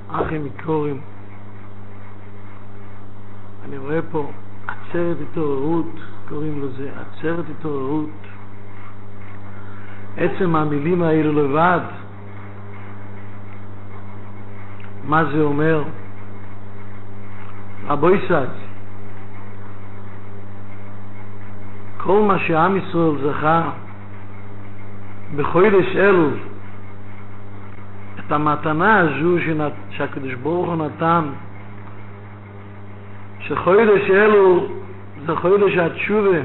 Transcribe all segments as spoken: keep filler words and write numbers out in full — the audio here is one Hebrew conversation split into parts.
אחים יקורים, אני רואה פה עצרת התעוררות, קוראים לזה עצרת התעוררות. עצם המילים האלו לבד, מה זה אומר? רבוי סד, כל מה שעם ישראל זכה בחודש אלול, את המתנה הזו שהקדוש ברוך הוא נתן, שחודש אלול זה חודש התשובה.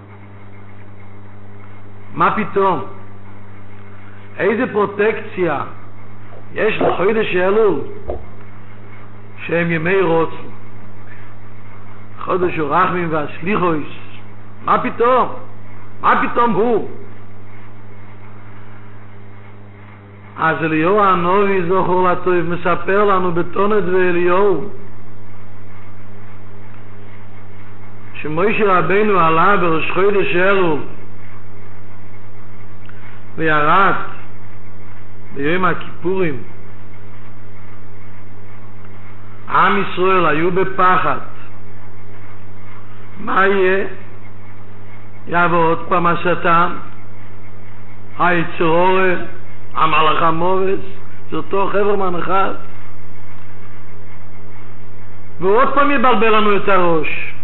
מה פתאום? איזה פרוטקציה יש לחודש אלול שהם ימי רוצן, חודש הרחמים והשליחוס? מה פתאום? מה פתאום הוא? אז אליהו הנביא זכור לטוב מספר לנו בתונת ואליהו שמשה רבנו עלה בראש חודש אלול וירד ביום הכיפורים. עם ישראל היו בפחד, מה יהיה? יבוא עוד פעם השטן, היצר אורה, המלאך המובס, זה אותו חברמן אחד, ועוד פעם יבלבל לנו את הראש,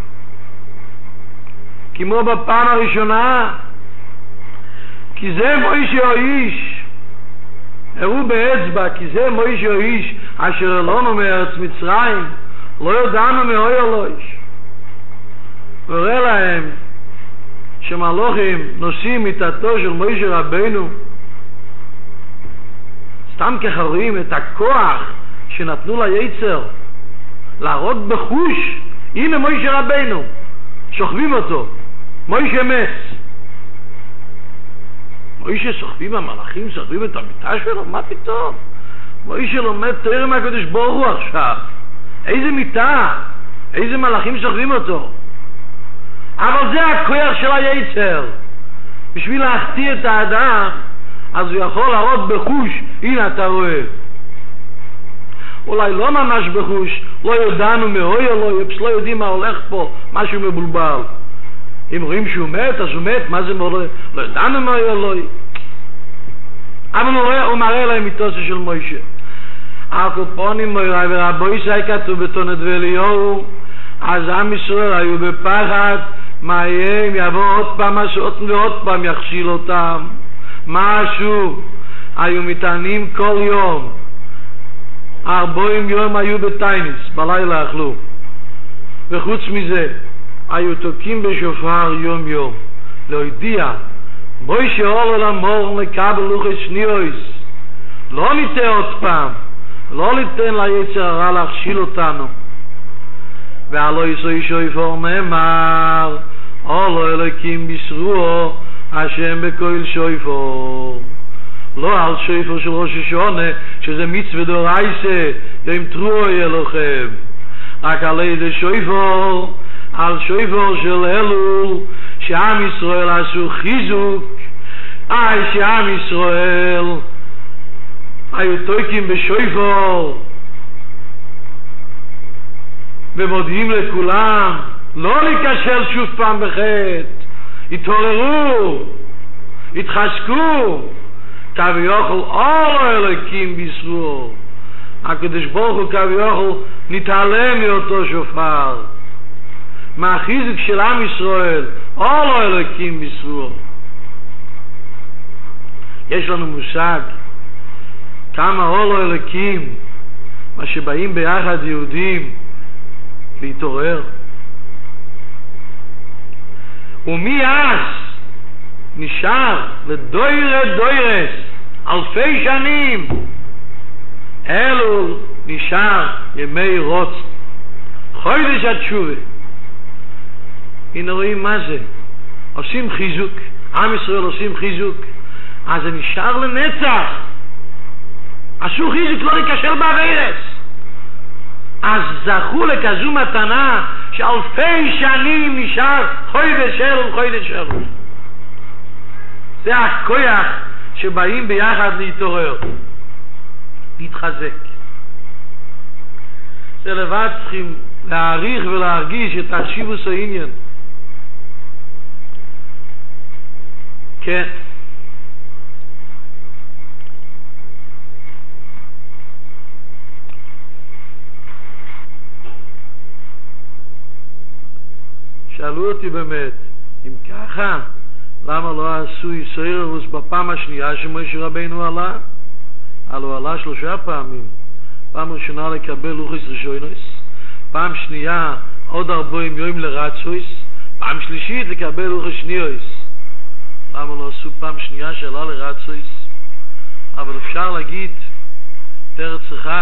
כמו בפעם הראשונה, כי זה מוישה האיש, הראו באצבע, כי זה מוישה האיש אשר אלונו מארץ מצרים, לא ידענו מאוי אלוהיש. וראה להם שמלוכים נושאים מיטתו של מוישה רבנו, סתם כחברים את הכוח שנתנו ליצר להראות בחוש, הנה מוישה רבנו, שוכבים אותו, מוישה מס. מוישה סוחבים, המלאכים סוחבים את המיטה שלו? מה פתאום? מוישה לומד תורה מהקדוש ברוך הוא עכשיו. איזה מיטה? איזה מלאכים סוחבים אותו? אבל זה הכוח של היצר. בשביל להחטיא את האדם, אז הוא יכול להראות בחוש, הנה אתה רואה. אולי לא ממש בחוש, לא ידענו מאוי אלוהי, פס לא יודעים מה הולך פה, משהו מבולבל. אם רואים שהוא מת, אז הוא מת, מה זה מורה? לא ידענו מאוי אלוהי. אבל הוא, רואה, הוא מראה להם מיתוסו של מוישה. הקופונים מויראי ורבוי שי כתוב בתונת ואליהו, אז עם ישראל היו בפחד, מה יהיה אם יבוא עוד פעם משהו ועוד פעם יכשיל אותם. משהו, היו מתענים כל יום, ארבעים יום היו בטייניס, בלילה אכלו, וחוץ מזה היו תוקים בשופר יום יום להודיע מוישה עולה למור לקבל לוחי שניוס, לא ניתן עוד פעם, לא ניתן ליצר הרע להכשיל אותנו. ועלו יסוי שויפור נאמר עולו אלוקים בשרועו השם בכל שויפור, לא על שויפור של ראש השונה שזה מצווה דורייסה יום תרועי אלוהים, רק על איזה שויפור, על שויפור של אלול שעם ישראל עשו חיזוק. איי שעם ישראל היו תויקים בשויפור ומודיעים לכולם לא להיכשל שוב פעם בחטא, התעוררו, התחזקו, כביכול אור אלוקים בישרו. הקדוש ברוך הוא כביכול נתעלם מאותו שופר, מהחיזוק של עם ישראל, אור אלוקים בישרו. יש לנו מושג כמה אור אלוקים, מה שבאים ביחד יהודים להתעורר. ומי אז נשאר לדוירת דוירס אלפי שנים אלול נשאר ימי רוץ חודש התשובה. הנה רואים מה זה, עושים חיזוק, עם ישראל עושים חיזוק, אז זה נשאר לנצח. עשו חיזוק, לא יקשר בעבירס, אז זכו לכזו מתנה שאלפי שנים נשאר חודש אלול חודש אלול. זה הכוח שבאים ביחד להתעורר, להתחזק. זה לבד צריכים להעריך ולהרגיש את החשיבות העניין. כן. שאלו אותי באמת, אם ככה, למה לא עשו ישראלוס בפעם השנייה שמשה רבינו עלה? הלוא עלה שלושה פעמים. פעם ראשונה לקבל לוחס ראשונוס, פעם שנייה עוד ארבעים יום לרצויס, פעם שלישית לקבל לוחס שניוס. למה לא עשו פעם שנייה שעלה לרצויס? אבל אפשר להגיד, תרץ אחד,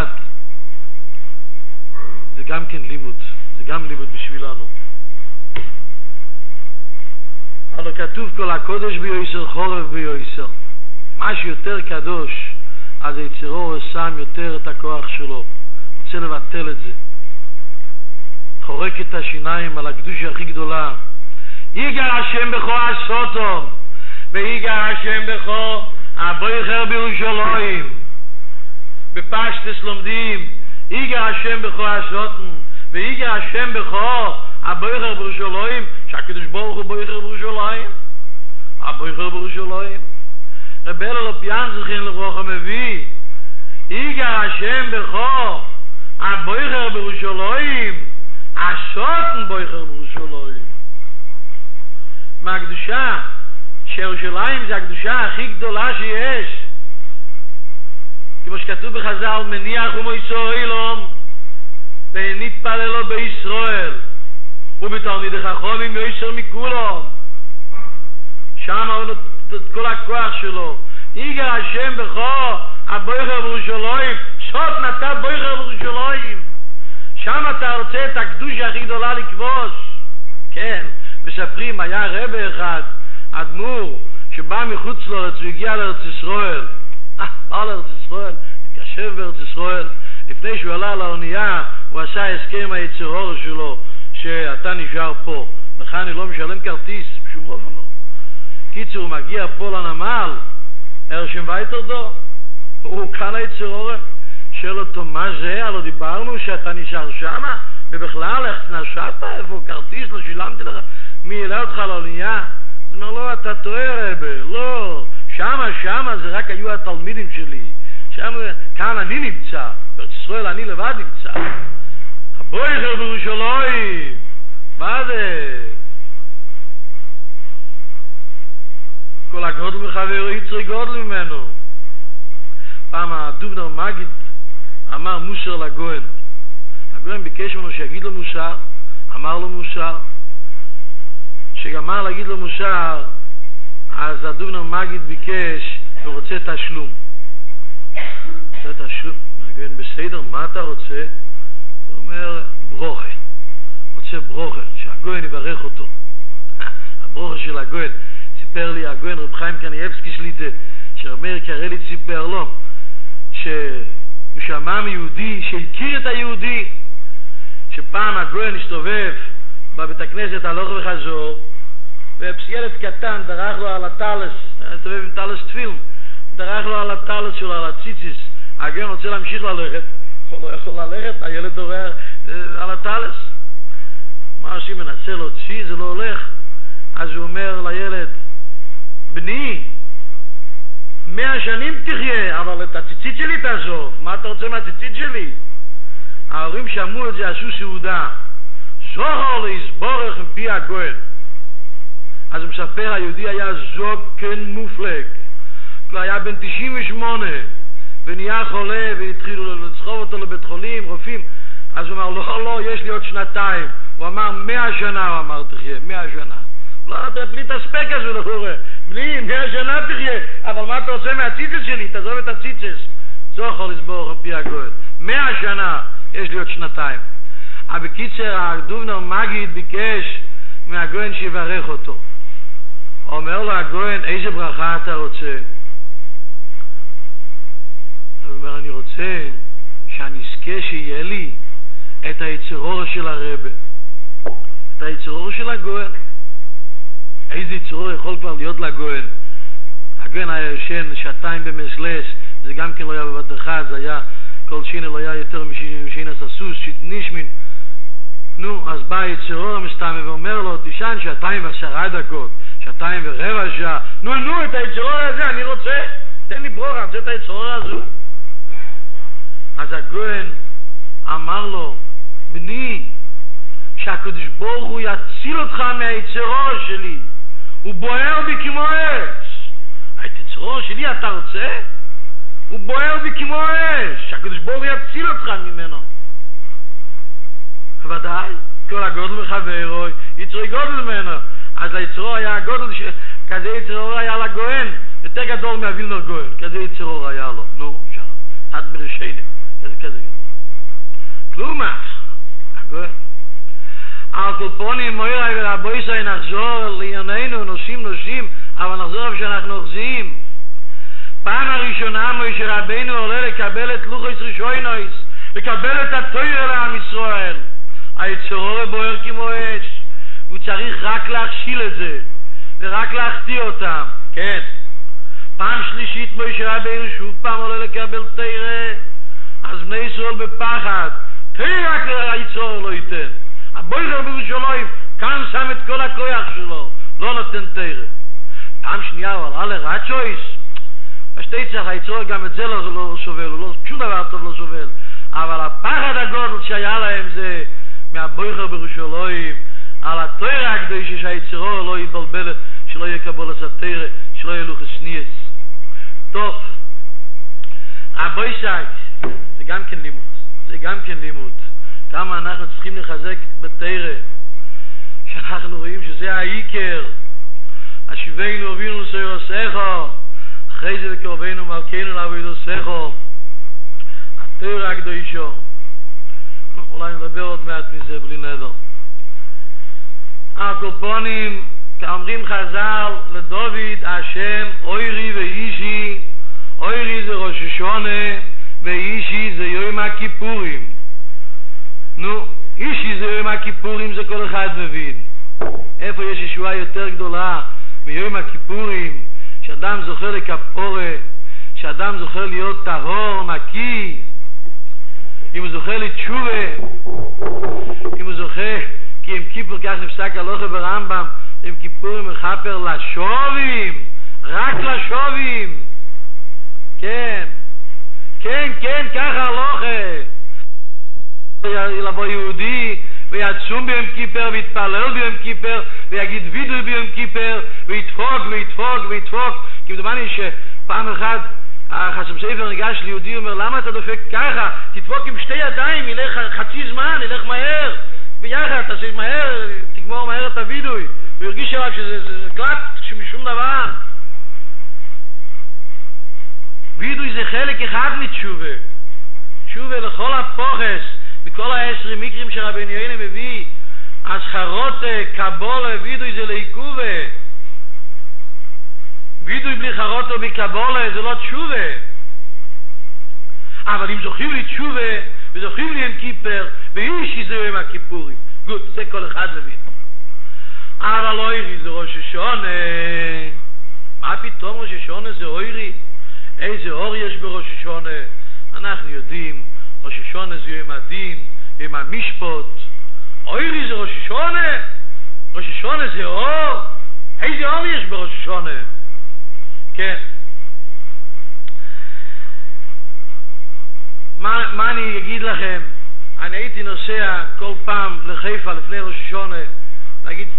זה גם כן לימוד, זה גם לימוד בשבילנו. אבל כתוב כל הקודש ביועסר חורף ביועסר. מה שיותר קדוש, אז היצרו שם יותר את הכוח שלו. רוצה לבטל את זה. חורק את השיניים על הקדושה הכי גדולה. יגר השם בכו הסוטום, ויגר השם בכו הבויכר בירושלים. בפשטס לומדים, יגר השם בכו הסוטום, ויגר השם בכו הבויכר בירושלים, שהקדוש ברוך הוא בויכר בירושלים. הבויכר בירושלים. רבי אלו פיין זכין לרוח המביא, יגר השם בכו הבויכר בירושלים, הסוטן בויכר בירושלים. מהקדושה, שירושלים זה הקדושה הכי גדולה שיש. כמו שכתוב בחז"ל, מניח ומויסו אילום, ונתפללו בישראל, ובתלמידי חכמים יויסר מכולם. שם הוא נותן את כל הכוח שלו. יגר השם בכו הבויכר בירושלים, סוט נתן בויכר בירושלים. שם אתה רוצה את הקדושה הכי גדולה לכבוש. כן, מספרים, היה רבי אחד, אדמו"ר, שבא מחוץ לארץ והגיע לארץ ישראל. אה, בא לארץ ישראל, התיישב בארץ ישראל. לפני שהוא עלה לאונייה, הוא עשה הסכם עם היצר אור שלו, שאתה נשאר פה. לך אני לא משלם כרטיס, בשום אופן לא. קיצור, הוא מגיע פה לנמל, הרשם וייטר דו, הוא כאן היצר אור, שאל אותו, מה זה? הלא דיברנו שאתה נשאר שמה, ובכלל, איך נשאת? איפה כרטיס? לא שילמתי לך. מי העלה אותך לאונייה? הוא אומר, לא, אתה טועה רבי, לא. שמה, שמה, זה רק היו התלמידים שלי. שם, כאן אני נמצא, בארץ ישראל אני לבד נמצא. הבויכר בירושלים, מה זה? כל הגודל מחבר יצרי גודל ממנו. פעם הדובנר מגיד אמר מוסר לגוין. הגוין ביקש ממנו שיגיד לו מוסר, אמר לו מוסר. שגמר להגיד לו מוסר, אז הדובנר מגיד ביקש, הוא רוצה תשלום. רוצה תשלום. הגוין בסדר, מה אתה רוצה? הוא אומר, ברוכה. רוצה ברוכה, שהגוין יברך אותו. הברוכה של הגוין. סיפר לי הגוין רב חיים קניאבסקי שליטה, שרב מאיר קרליץ סיפר לו, שהוא שמע מיהודי שהכיר את היהודי, שפעם הגוין הסתובב בבית הכנסת הלוך וחזור, ופסילת קטן דרך לו על הטלס, הסתובב עם טלס תפיל, דרך לו על הטלס שלו, על הציציס. הגוין רוצה להמשיך ללכת, הוא לא יכול ללכת, הילד דורר על הטלס. מה עושים? מנסה להוציא, זה לא הולך. אז הוא אומר לילד, בני, מאה שנים תחיה, אבל את הציצית שלי תעזוב. מה אתה רוצה מהציצית שלי? ההורים שמעו את זה, עשו סעודה. זוכר להסבורך מפי הגוין. אז הוא מספר, היהודי היה זוקן מופלג. הוא היה בן תשעים ושמונה, ונהיה חולה, והתחילו לסחוב אותו לבית חולים, רופאים. אז הוא אמר, לא, לא, יש לי עוד שנתיים. הוא אמר, מאה שנה, הוא אמר, תחיה, מאה שנה. לא, אתה בלי תספק הזה לחורה. בלי, מאה שנה תחיה. אבל מה אתה עושה מהציצס שלי? תעזוב את הציצס. זוכר לסבור על פי הגוין. מאה שנה, יש לי עוד שנתיים. אבל בקיצר, הדובנר מגיד ביקש מהגוין שיברך אותו. אומר לו הגוין, איזה ברכה אתה רוצה? הוא אומר, אני רוצה שאני אזכה שיהיה לי את היצרור של הרבי. את היצרור של הגוין. איזה יצרור יכול כבר להיות לגוין? הגוין היה ישן שעתיים במסלס, זה גם כן לא היה בבת אחד, זה היה כל כל שינה לא היה יותר משינה ססוס, שתנישמין. נו, אז בא יצרור המסתמה ואומר לו, תישן שעתיים ועשרה דקות, שעתיים ורבע שעה. נו, נו, את היצרור הזה אני רוצה. תן לי ברורה, אני רוצה את היצרור הזו. אז הגוהן אמר לו, בני, שהקדוש ברוך הוא יציל אותך מהיצרור שלי. הוא בוער בי כמו אש. היצרור שלי אתה רוצה? הוא בוער בי כמו אש. שהקדוש ברוך הוא יציל אותך ממנו. ודאי, כל הגודל מחברו, יצרור גודל ממנו. אז היצרור היה הגודל, ש... כזה יצרור היה לגוהן, יותר גדול מהווילנר גוהן, כזה יצרור היה לו. נו, אפשר, עד מרשיינים, כזה כזה גדול. כלומר, הגוהן. על קופונים מוירי ורבוי סי נחזור לענייננו, נושים נושים, אבל נחזור איפה שאנחנו אוחזים. פעם הראשונה מוישה רבינו עולה לקבל את לוחויס ראשוינויס, לקבל את התוירה לעם ישראל. היצרור בוער כמו אש, הוא צריך רק להכשיל את זה, ורק להחטיא אותם, כן. פעם שלישית מוישה רבינו שוב פעם עולה לקבל תוירה, אז בני ישראל בפחד, תוירה רק היצרור לא ייתן. הבויכר בירושלים כאן שם את כל הכוח שלו, לא נותן תוירה. פעם שנייה הוא עלה לרצ'ויס, בשתי צריך היצרור גם את זה לא, לא סובל, לא, שום דבר טוב לא סובל. אבל הפחד הגודל שהיה להם זה מהבויכר בירושלים, על התוירה הקדושה שהיצרור לא יבלבל, שלא יקבל את התוירה, שלא יהיה לוחס ניאס. טוב, רבוי סייג, זה גם כן לימוד, זה גם כן לימוד. כמה אנחנו צריכים לחזק בתוירה, שאנחנו רואים שזה העיקר. השיבנו אבינו סיירוסךו, אחרי זה וקרבנו מלכנו לעבודוסךו, התוירה הקדושה. אולי נדבר עוד מעט מזה בלי נדר. הקופונים, כאומרים חז"ל לדוד, השם אוירי ואישי, אוירי זה ראש השונה ואישי זה יום הכיפורים. נו, אישי זה יום הכיפורים, זה כל אחד מבין. איפה יש ישועה יותר גדולה מיום הכיפורים, שאדם זוכה לכפורה, שאדם זוכה להיות טהור, נקי, אם הוא זוכה לתשובה, אם הוא זוכה, כי עם כיפור כך נפסק הלוכה ברמב"ם, עם כיפורים מחפר לשובים, רק לשובים. כן, כן, כן, ככה הלוכה. לבוא יהודי ויצום ביום כיפר ויתפלל ביום כיפר ויגיד וידוי ביום כיפר ויתפוק ויתפוק ויתפוק. כי מדומני שפעם אחת החסם ספר ניגש ליהודי ואומר, למה אתה דופק ככה? תדפוק עם שתי ידיים, ילך חצי זמן, ילך מהר ביחד, תעשה מהר, תגמור מהר את הוידוי. הוא הרגיש עליו שזה קלט משום דבר. וידוי זה חלק אחד מתשובה, תשובה לכל הפוחס, מכל העשרים מקרים שרבנו יונה מביא. אז חרוטה, קבולה, וידוי זה לעיכובה. וידוי בלי חרוטה ובקבולה זה לא תשובה. אבל אם זוכים לי תשובה וזוכים לי עם כיפר ואישי זה יום הכיפורים, גוד, זה כל אחד מבין. אבל אוירי זה ראש השונה. מה פתאום ראש השונה זה אוירי? איזה אור יש בראש השונה? אנחנו יודעים, ראש השונה זה יום הדין, יום המשפט. אוירי זה ראש השונה? ראש השונה זה אור? איזה אור יש בראש השונה? כן. מה, מה אני אגיד לכם? אני הייתי נוסע כל פעם לחיפה לפני ראש השונה, להגיד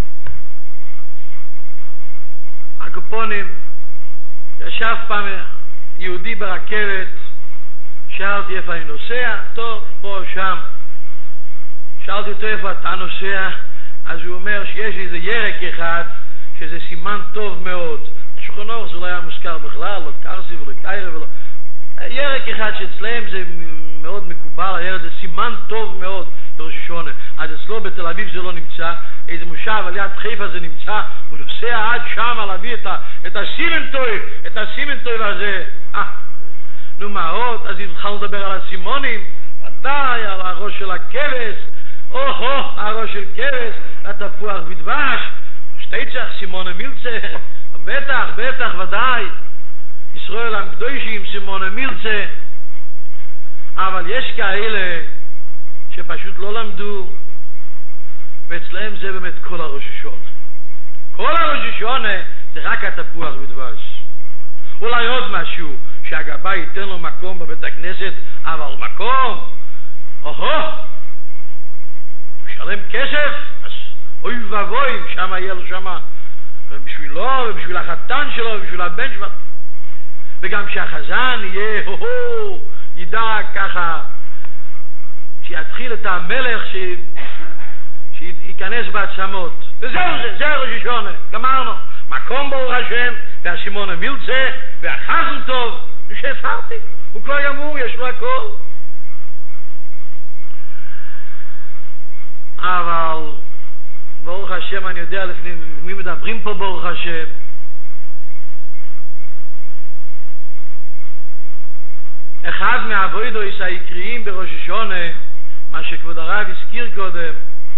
הקופונים, ישב פעם יהודי ברכבת, שאלתי איפה אני נוסע, טוב, פה שם. שאלתי אותו איפה אתה נוסע, אז הוא אומר שיש איזה ירק אחד שזה סימן טוב מאוד. שכונור זה לא היה מוזכר בכלל, לא קרסי ולא קיירה ולא... ירק אחד שאצלהם זה מאוד מקובל, הירק זה סימן טוב מאוד בראש השונה. אז אצלו בתל אביב זה לא נמצא, איזה מושב על יד חיפה זה נמצא, הוא נוסע עד שם להביא את, את הסימנטויב, את הסימנטויב הזה. אה, נו מה עוד? אז התחלנו לדבר על הסימונים, ודאי, על הראש של הכבש, או-הו, הראש של כבש, התפוח בדבש, שתי צח, סימון מילצה, בטח, בטח, ודאי. ישראל הקדושים, סימון מילצה. אבל יש כאלה שפשוט לא למדו, ואצלהם זה באמת כל הראש השונה. כל הראש השונה זה רק התפוח בדבש. אולי עוד משהו, שהגבאי ייתן לו מקום בבית הכנסת, אבל מקום, אוהו, משלם כסף, אז אוי ובוי, שם יהיה לו שם, ובשבילו, ובשביל החתן שלו, ובשביל הבן שלו, וגם שהחזן יהיה, הו-הו, ידע ככה, שיתחיל את המלך, ש... שייכנס בעצמות. וזהו זה, זה הראש השונה, גמרנו. מקום ברוך השם, והסימון המילצה, והחזן טוב, ושהפרתי, הוא כבר ימור, יש לו הכל. אבל, ברוך השם, אני יודע לפני מי מדברים פה ברוך השם, אחד מהעבודות העיקריים בראש השונה, מה שכבוד הרב הזכיר קודם,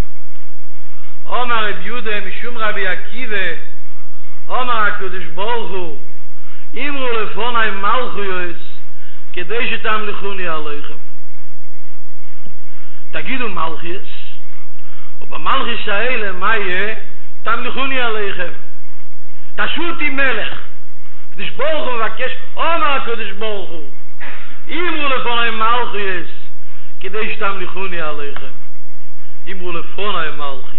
אומר רבי יהודה משום רבי עקיבא, אומר הקדוש ברוך הוא, אמרו לפוני מלכויות, כדי שתמליכוני עליכם. תגידו מלכויות, ובמלכויות האלה מה יהיה? תמליכוני עליכם. תעשו אותי מלך. הקדוש ברוך הוא מבקש, אומר הקדוש ברוך הוא, אמרו לפוני מלכויות, כדי שתמליכוני עליכם. אמרו לפוני מלכויות.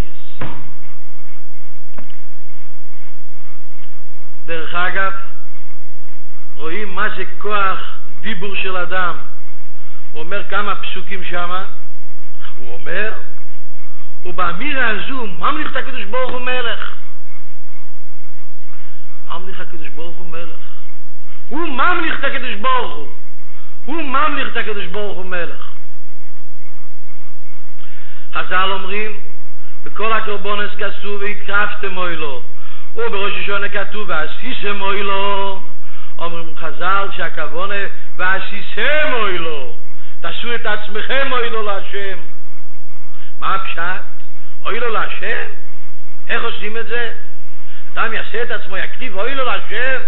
דרך אגב, רואים מה זה כוח דיבור של אדם. הוא אומר כמה פסוקים שמה, הוא אומר, ובאמירה הזו ממליך את הקדוש ברוך הוא מלך. ממליך הקדוש ברוך הוא מלך. הוא ממליך את הקדוש ברוך הוא. הוא ממליך את הקדוש ברוך הוא מלך. חז"ל אומרים, בכל הקורבנות כתוב והקרבתם אוילו, ובראש השונה כתוב ועשיתם אוילו. אומרים חז"ל שהכוונה ועשיתם אוילו, תעשו את עצמכם אוילו להשם. מה הפשט? אוילו להשם? איך עושים את זה? אדם יעשה את עצמו, יקריב אוילו להשם?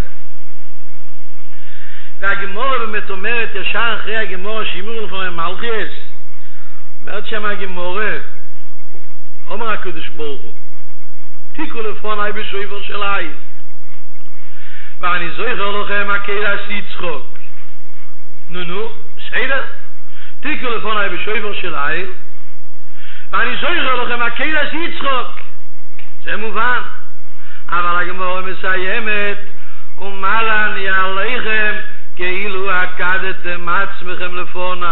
והגמורה באמת אומרת ישר אחרי הגמורה שימור לפעמים מלכיאס, אומרת שם הגמורה, אומר הקדוש ברוך הוא, תיקו לפוני בשויפר של עין, ואני זוכר לכם הקהילס יצחוק. נו נו, בסדר? תיקו לפוני בשויפר של עין, ואני זוכר לכם הקהילס יצחוק. זה מובן. אבל הגמורה מסיימת, ומעלה אני עליכם כאילו עקדתם עצמכם לפוני.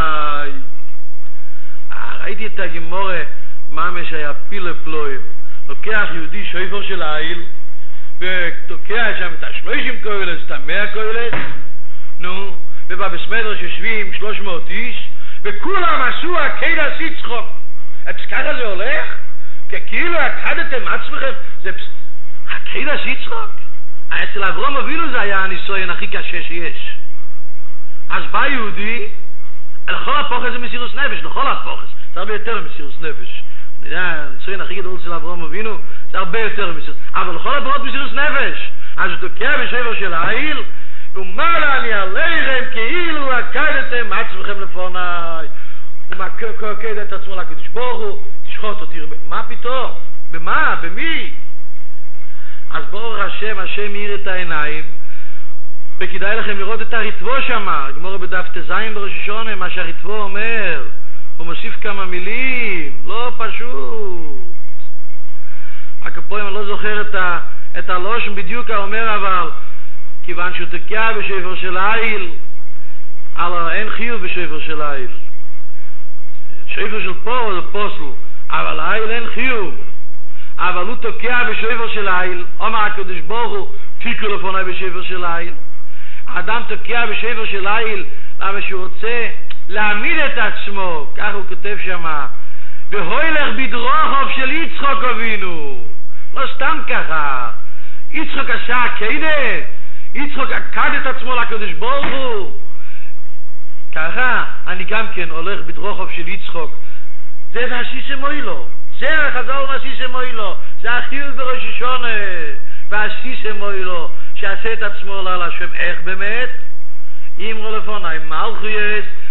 ראיתי את הגמורה, ממש היה פילה פלואים. לוקח יהודי שויפר של העיל, ותוקע שם את השלושים כהלס, את המאה כהלס, נו, ובבסמדר ששבים שלוש מאות איש, וכולם עשו הקהילס יצחוק. אז ככה זה הולך? כאילו עקדתם עצמכם, זה הקהילס יצחוק? אצל אברהם אבינו זה היה הניסויין הכי קשה שיש. אז בא יהודי, לכל הפוחס זה מסירוס נפש, לכל הפוחס, זה הרבה יותר מסירוס נפש. אני יודע, הניסויין הכי גדול אצל אברהם אבינו, זה הרבה יותר מסירוס, אבל לכל הפחות מסירוס נפש. אז הוא תוקע בשבר של העיל, ומעלה אני עליכם כאילו עקדתם עצמכם לפוני. הוא מקד את עצמו לקדוש ברוך הוא, תשחוט אותי רבה. מה פתאום? במה? במי? אז ברוך השם, השם יאיר את העיניים, וכדאי לכם לראות את הריטבו שם, גמור בדף תזין בראש השונה, מה שהריטבו אומר, הוא מוסיף כמה מילים, לא פשוט. הקפואים, אני לא זוכר את, ה, את הלושן בדיוק, אומר אבל, כיוון שהוא תקע בשפר של העיל, אבל אין חיוב בשפר של העיל. שפר של פה זה פוסל, אבל העיל אין חיוב. אבל הוא תוקע בשפר של העיל, אומר הקדוש ברוך הוא, תיקו לפוני בשפר של העיל. האדם תוקע בשפר של העיל, למה שהוא רוצה להעמיד את עצמו, כך הוא כותב שמה, והוילך בדרוכיו של יצחק אבינו. לא סתם ככה, יצחק עשה עקדה, יצחק עקד את עצמו לקדוש ברוך הוא. ככה אני גם כן הולך בדרוכיו של יצחק. זה ועשיתם אוילו, זה החזור ועשיתם אוילו, זה החיוב בראש השונה, ועשיתם אוילו, שעשה את עצמו להשם. איך באמת? אמרו לפוני מלכויות,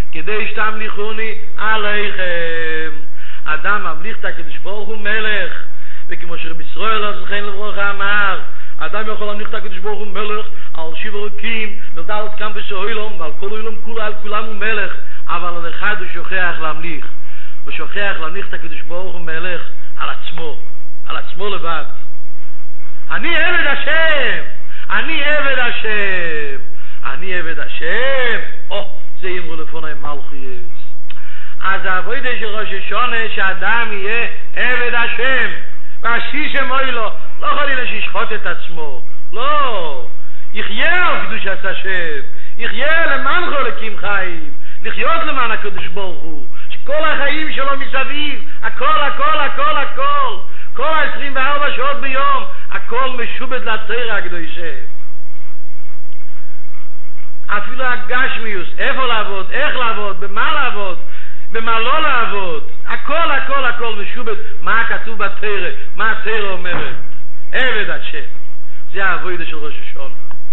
כדי שתמליכוני עליכם. אדם ממליך את הקדוש ברוך הוא מלך, וכמו שרבי ישראל הזכן לברכה אמר, אדם יכול להמליך את הקדוש ברוך הוא מלך על שבע רוקים, לדלת קמפוס העולם, ועל כל העולם כולו, על כולם הוא מלך, אבל על אחד הוא שוכח להמליך. הוא שוכח להמליך את הקדוש ברוך הוא מלך על עצמו, על עצמו לבד. אני עבד השם, אני עבד השם, אני עבד השם. או, זה אמרו לפוני מלכויס. אז העבודה של ראש השונה שאדם יהיה עבד השם, והשישם אוי לו, לא חלילה שישחוט את עצמו, לא, יחיה על קדושת השם, יחיה למען חולקים חיים, לחיות למען הקדוש ברוך הוא, שכל החיים שלו מסביב, הכל הכל הכל הכל, כל ה-עשרים וארבע שעות ביום, הכל משובד לתורה הקדושה. אפילו הגשמיוס, איפה לעבוד, איך לעבוד, במה לעבוד, במה לא לעבוד, הכל הכל הכל משובד, מה כתוב בתורה, מה התורה אומרת, עבד השם. זה העבודה של ראש השונה.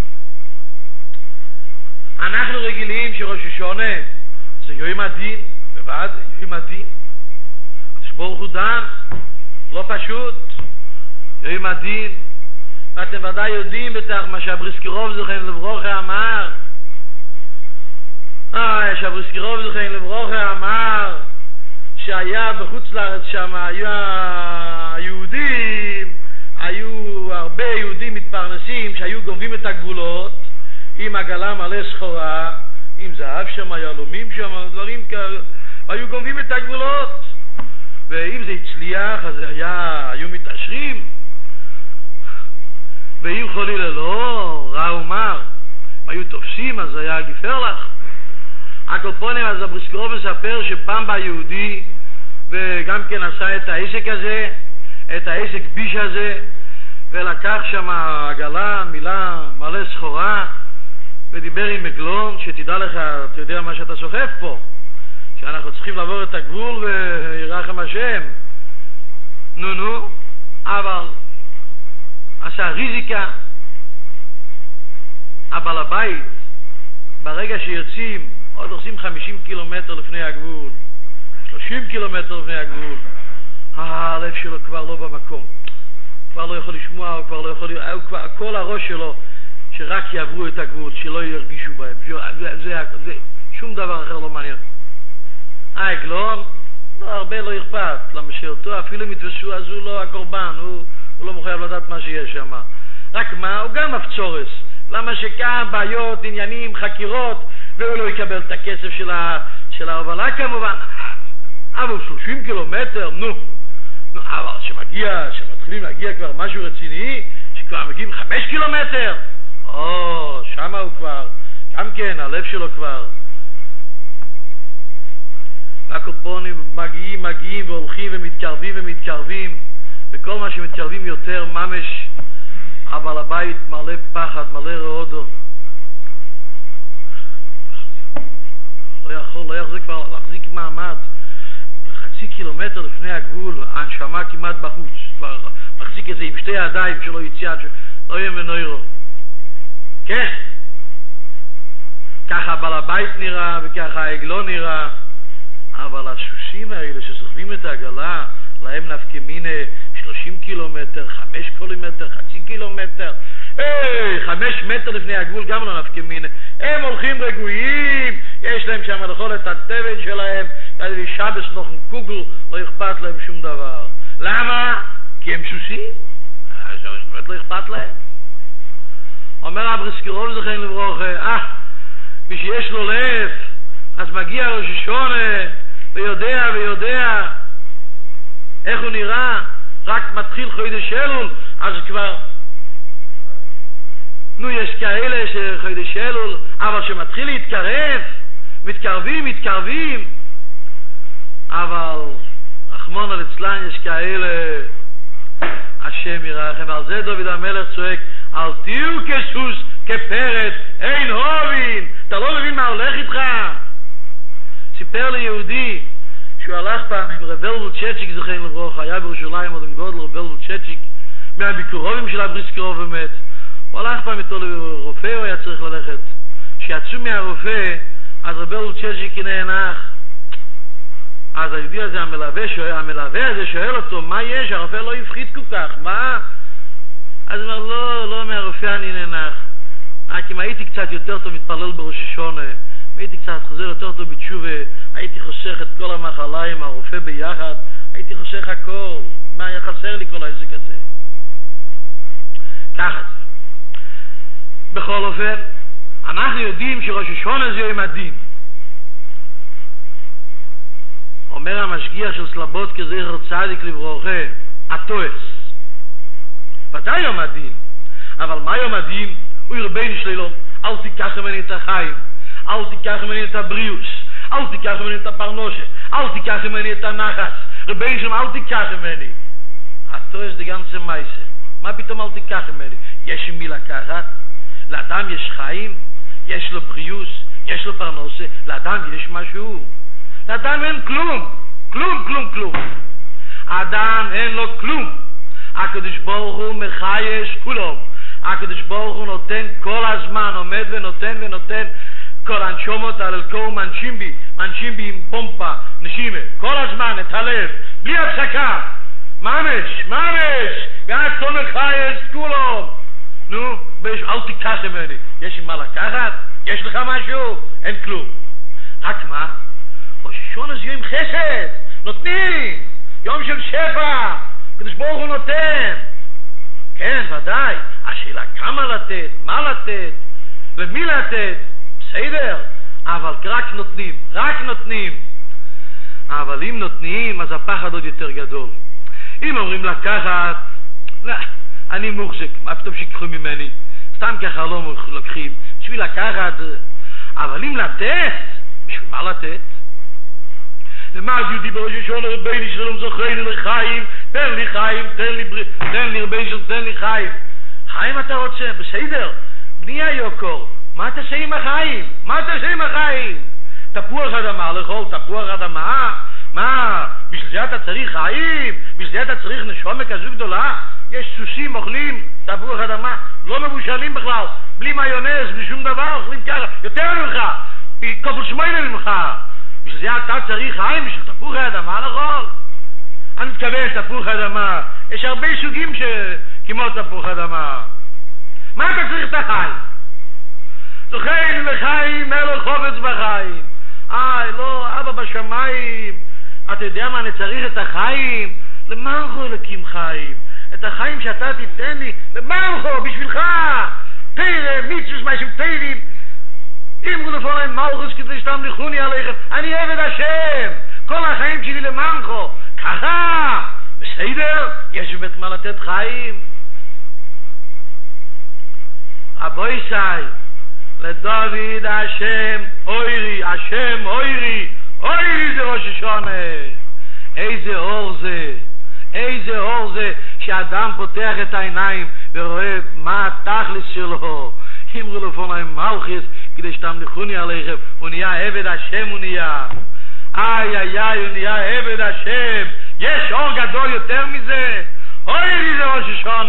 אנחנו רגילים שראש השונה זה יום הדין, בבד יום הדין, הקדוש ברוך הוא דן, לא פשוט, יום הדין, ואתם ודאי יודעים בטח מה שהבריסקירוב זכן לברוכה אמר, אה, שהבריסקירוב זכן לברוכה אמר, שהיה בחוץ לארץ שם, היו היהודים, היו הרבה יהודים מתפרנסים שהיו גונבים את הגבולות עם עגלה מלא סחורה, עם זהב שם, יהלומים שם, דברים כאלה, היו גונבים את הגבולות, ואם זה הצליח אז היה, היו מתעשרים, ואם חלילה לא, רע ומר, היו תופסים אז היה גפר לך. הקופונים, אז הבריסקרוב מספר שפעם בא יהודי וגם כן עשה את העסק הזה, את העסק ביש הזה, ולקח שם עגלה, מילה, מלא סחורה, ודיבר עם מגלון, שתדע לך, אתה יודע מה שאתה סוחף פה, שאנחנו צריכים לעבור את הגבול וירחם השם. נו נו, אבל עשה ריזיקה, הבעל הבית, ברגע שיוצאים, עוד עושים חמישים קילומטר לפני הגבול, שלושים קילומטר לפני הגבול, הלב שלו כבר לא במקום, כבר לא יכול לשמוע, הוא כבר לא יכול, הוא כבר, כל הראש שלו שרק יעברו את הגבול, שלא ירגישו בהם, זה, זה, זה, שום דבר אחר לא מעניין. העגלון, לא הרבה לא אכפת, למה שאותו אפילו מתווסו, אז הוא לא הקורבן, הוא, הוא לא מחויב לדעת מה שיש שם. רק מה, הוא גם אפצורס, למה שכאן בעיות, עניינים, חקירות, והוא לא יקבל את הכסף של, ה, של ההובלה כמובן, אבל שלושים קילומטר, נו, נו, אבל שמגיע, שמתחילים להגיע כבר משהו רציני, שכבר מגיעים חמש קילומטר, או, שמה הוא כבר, גם כן, הלב שלו כבר. והקופונים מגיעים, מגיעים והולכים ומתקרבים ומתקרבים, וכל מה שמתקרבים יותר ממש, אבל הבית מלא פחד, מלא רעודו. לא יכול, לא יכול כבר להחזיק מעמד. חצי קילומטר לפני הגבול, ההנשמה כמעט בחוץ. כבר מחזיק את זה עם שתי ידיים שלא יציאה, לא יהיה מנוירו. כן. ככה בעל הבית נראה וככה העגלון נראה. אבל הסוסים האלה שסוחבים את העגלה, להם נפקא מינה שלושים קילומטר, חמש קילומטר, חצי קילומטר, היי, חמש מטר לפני הגבול גם לא נפקא מינה. הם הולכים רגועים, יש להם שם לאכול את הטבן שלהם, ידי שבס נוח קוגל, לא אכפת להם שום דבר. למה? כי הם סוסים? אז באמת לא אכפת להם. אומר הבריסקירוב זכן לברוכה, אה, מי שיש לו לב, אז מגיע ראש השונה, ויודע ויודע איך הוא נראה, רק מתחיל חודש אלול, אז כבר, נו יש כאלה שחודש אלול, אבל שמתחיל להתקרב, מתקרבים, מתקרבים, אבל רחמנא ליצלן יש כאלה, השם ירחם, ועל זה דוד המלך צועק, אל תהיו כסוס, כפרד, אין הובין, אתה לא מבין מה הולך איתך? סיפר לי יהודי שהוא הלך פעם עם רב לוצ'צ'יק זכן לברוכה, היה בירושלים עוד עם גודל רב לוצ'צ'יק, מהביקורובים של הבריסקירוב באמת. הוא הלך פעם איתו לרופא, הוא היה צריך ללכת. כשיצאו מהרופא, אז רבנו צ'ז'יקי נאנח. אז היהודי הזה, המלווה, שואל, המלווה הזה שואל אותו, מה יש? הרופא לא יפחיד כל כך, מה? אז הוא אומר, לא, לא מהרופא אני נאנח. רק אם הייתי קצת יותר טוב מתפלל בראש השונה, הייתי קצת חוזר יותר טוב בתשובה, הייתי חוסך את כל המחלה עם הרופא ביחד, הייתי חוסך הכל. מה היה חסר לי כל העסק הזה? ככה זה. בכל אופן, אנחנו יודעים שראש השונה זה יום הדין. אומר המשגיח של סלבודקי זכר צדיק לברוכה, הטועס. ודאי יום הדין, אבל מה יום הדין? הוא ירבני שלילום, אל תיקח ממני את החיים, אל תיקח ממני את הבריאוס, אל תיקח ממני את הפרנושה, אל תיקח ממני את הנחס, רבני שלום, אל תיקח ממני. הטועס זה גנצה מייסה. מה פתאום אל תיקח ממני? יש עם מי לקחת? לאדם יש חיים, יש לו בריאוס, יש לו פרנושה, לאדם יש משהו. לאדם אין כלום, כלום, כלום, כלום. האדם אין לו כלום. הקדוש ברוך הוא מחייש כולו. הקדוש ברוך הוא נותן כל הזמן, עומד ונותן ונותן כל הנשומות על אלכו מנשים בי, מנשים בי עם פומפה, נשימה, כל הזמן, את הלב, בלי הפסקה. ממש, ממש, גם כל מחייש כולו. נו, אל תיקח ממני. יש עם מה לקחת? יש לך משהו? אין כלום. רק מה? ראש השונה זה יום חסד, נותנים, יום של שפע, הקדוש ברוך הוא נותן. כן, ודאי, השאלה כמה לתת, מה לתת, למי לתת, בסדר, אבל רק נותנים, רק נותנים. אבל אם נותנים, אז הפחד עוד יותר גדול. אם אומרים לקחת, לא, אני מוחזק, מה פתאום שיקחו ממני? סתם ככה לא לוקחים, בשביל לקחת, אבל אם לתת, בשביל מה לתת? למה אז יהודי בראש השונה רבני שלום זוכרני לחיים, תן לי חיים, תן לי בריא, תן לי רבני שלום, תן לי חיים. חיים אתה רוצה? בסדר, בנייה יוקור, מה תעשה עם החיים? מה תעשה עם החיים? תפוח אדמה לאכול, תפוח אדמה? מה? בשביל זה אתה צריך חיים? בשביל זה אתה צריך נשומה כזו גדולה? יש סוסים אוכלים תפוח אדמה, לא מבושלים בכלל, בלי מיונז, בלי שום דבר, אוכלים ככה, יותר ממך, כפול שמונה ממך. בשביל זה אתה צריך חיים, בשביל תפוח אדמה לאכול? אני מתכוון תפוח אדמה, יש הרבה סוגים כמו תפוח אדמה. מה אתה צריך את החיים? זוכרני לחיים, מלך חופץ בחיים. איי, לא, אבא בשמיים, אתה יודע מה, אני צריך את החיים? למענכו אלוקים חיים. את החיים שאתה תיתן לי, למענכו, בשבילך. תראה, מיצוס, משהו תירים. אם רודפו להם מלכוס כדי שתם לכוני עליכם, אני עבד השם. כל החיים שלי למענכו. ככה, בסדר, יש באמת מה לתת חיים. אבוי סי, לדוד השם אוירי, השם אוירי, אוירי זה ראש השונה. איזה אור זה, איזה אור זה שאדם פותח את העיניים ורואה מה התכלס שלו. אמרו לפונם מלכיס כדי שתמליכוני עליכם, הוא נהיה עבד השם, הוא נהיה איי איי איי, הוא נהיה עבד השם. יש אור גדול יותר מזה? אוירי זה ראש השונה.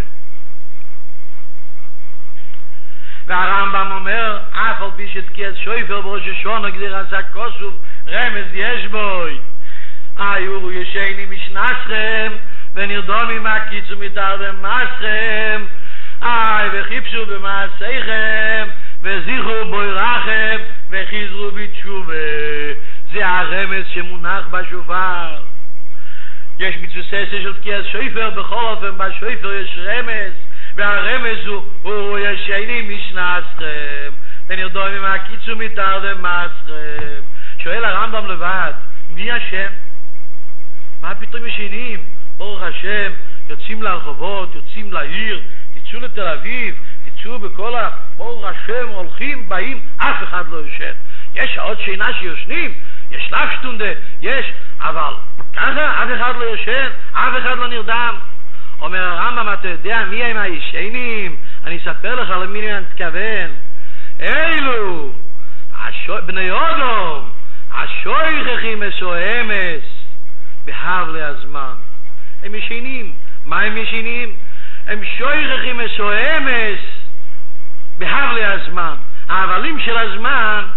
והרמב"ם אומר, אף על פי שתקיעת שויפר בראש השונה כדי רצה כוסוף רמז יש בוי. איורו ישני משנסכם ונרדומי מהקיצו מתארדם מסכם. איי וחיפשו במעשיכם וזיכרו בוי רחם וחיזרו בתשובה. זה הרמז שמונח בשופר. יש מצוססה של תקיעת שויפר, בכל אופן בשויפר יש רמז, והרמז הוא, הוא ישני משנסכם ונרדומי מהקיצו מתארדם מסכם. שואל הרמב"ם לבד, מי השם? מה פתאום ישנים? אורך השם, יוצאים לרחובות, יוצאים לעיר, תצאו לתל אביב, תצאו בכל ה... אורך השם, הולכים, באים, אף אחד לא יושן. יש שעות שינה שיושנים, יש שלפשטונדה, יש, אבל ככה אף אחד לא יושן, אף אחד לא נרדם. אומר הרמב"ם, אתה יודע מי הם הישנים? אני אספר לך למי אני מתכוון. אלו, השו... בני אודום, השויככים מסוהמס בהב להזמן. הם ישנים. מה הם ישנים? הם שויככים מסוהמס בהב להזמן. ההבלים של הזמן,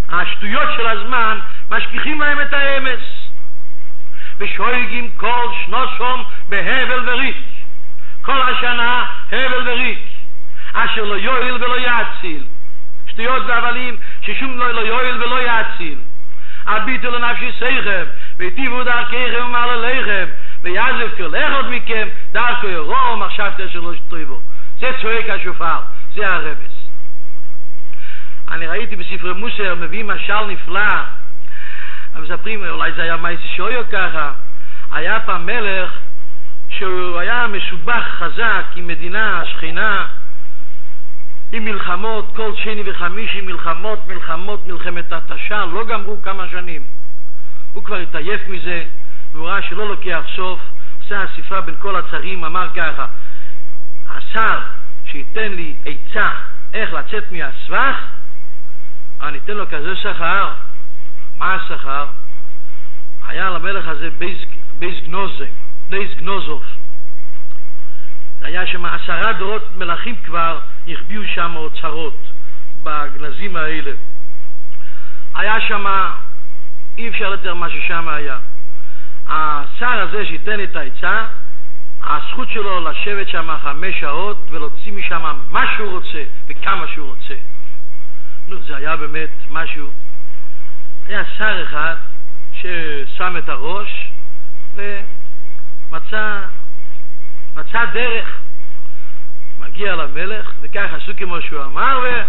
השטויות של הזמן משכיחים להם את האמס. ושויגים כל שנוסום בהבל וריק. כל השנה הבל וריק. אשר לא יועיל ולא יציל. שטויות והבלים ששום לא יועיל ולא יציל. הביטו לנפשי סייכם, והטיבו דרכיכם ומעלליכם, ויעזב כל אחד מכם, דרכו ירום, מחשבתי אשר לא שטויבו. זה צועק השופר, זה הרבס. אני ראיתי בספרי מוסר, מביא משל נפלא, מספרים, אולי זה היה מייסי שויו ככה, היה פעם מלך, שהוא היה משובח חזק עם מדינה, שכינה, עם מלחמות, כל שני וחמישי מלחמות, מלחמות, מלחמת התשה, לא גמרו כמה שנים. הוא כבר התעייף מזה, והוא ראה שלא לוקח סוף, עושה אסיפה בין כל הצרים, אמר ככה, השר שייתן לי עצה איך לצאת מהסבך, אני אתן לו כזה שכר. מה השכר? היה למלך הזה בייס, בייס גנוזה, בייס גנוזוף. היה שם עשרה דורות מלכים כבר הכביאו שם אוצרות בגנזים האלה. היה שם, אי אפשר יותר מה ששם היה. השר הזה שייתן את העצה, הזכות שלו לשבת שם חמש שעות ולהוציא משם מה שהוא רוצה וכמה שהוא רוצה. נו, זה היה באמת משהו. היה שר אחד ששם את הראש ומצא מצא דרך, מגיע למלך, וכך עשו כמו שהוא אמר, ו...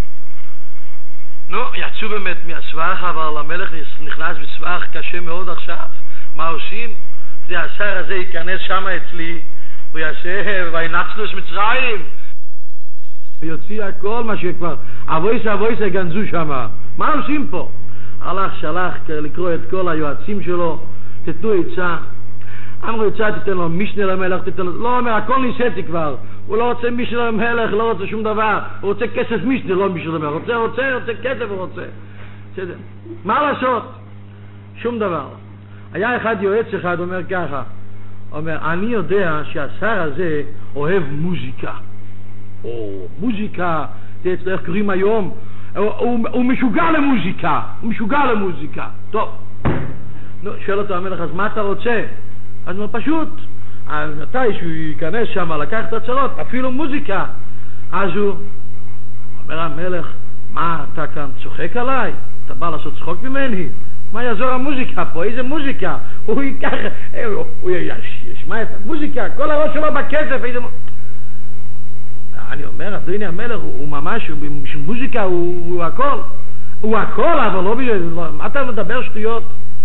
נו, יצאו באמת מהסבך, אבל המלך נכנס בסבך קשה מאוד עכשיו. מה עושים? זה השר הזה ייכנס שם אצלי, הוא יעשה, וינצלוס מצרים. ויוציא הכל מה שכבר, אבויס אבויס גנזו שם. מה עושים פה? הלך, שלח לקרוא את כל היועצים שלו, תתנו עצה. אמרו יצא, תתן לו משנה למלך, תתן לו, לא אומר, הכל ניסיתי כבר, הוא לא רוצה משנה למלך, לא רוצה שום דבר, הוא רוצה כסף משנה, לא משנה למלך, רוצה, רוצה, רוצה כסף, הוא רוצה. בסדר. מה לעשות? שום דבר. היה אחד יועץ אחד, אומר ככה, אומר, אני יודע שהשר הזה אוהב מוזיקה. או, מוזיקה, זה אצלו איך קוראים היום, הוא, הוא, הוא משוגע למוזיקה, הוא משוגע למוזיקה. טוב. נו, שואל אותו המלך, אז מה אתה רוצה? אז הוא פשוט, אז מתי שהוא ייכנס שם, לקח את הצרות, אפילו מוזיקה. אז הוא אומר המלך, מה אתה כאן צוחק עליי? אתה בא לעשות צחוק ממני? מה יעזור המוזיקה פה? איזה מוזיקה? הוא ייקח, הוא ישמע את המוזיקה, כל הראש שלו בכסף, איזה... אני אומר, אדוני המלך, הוא ממש, בשביל מוזיקה הוא, הוא הכל. הוא הכל, אבל לא בשביל... אתה מדבר שטויות.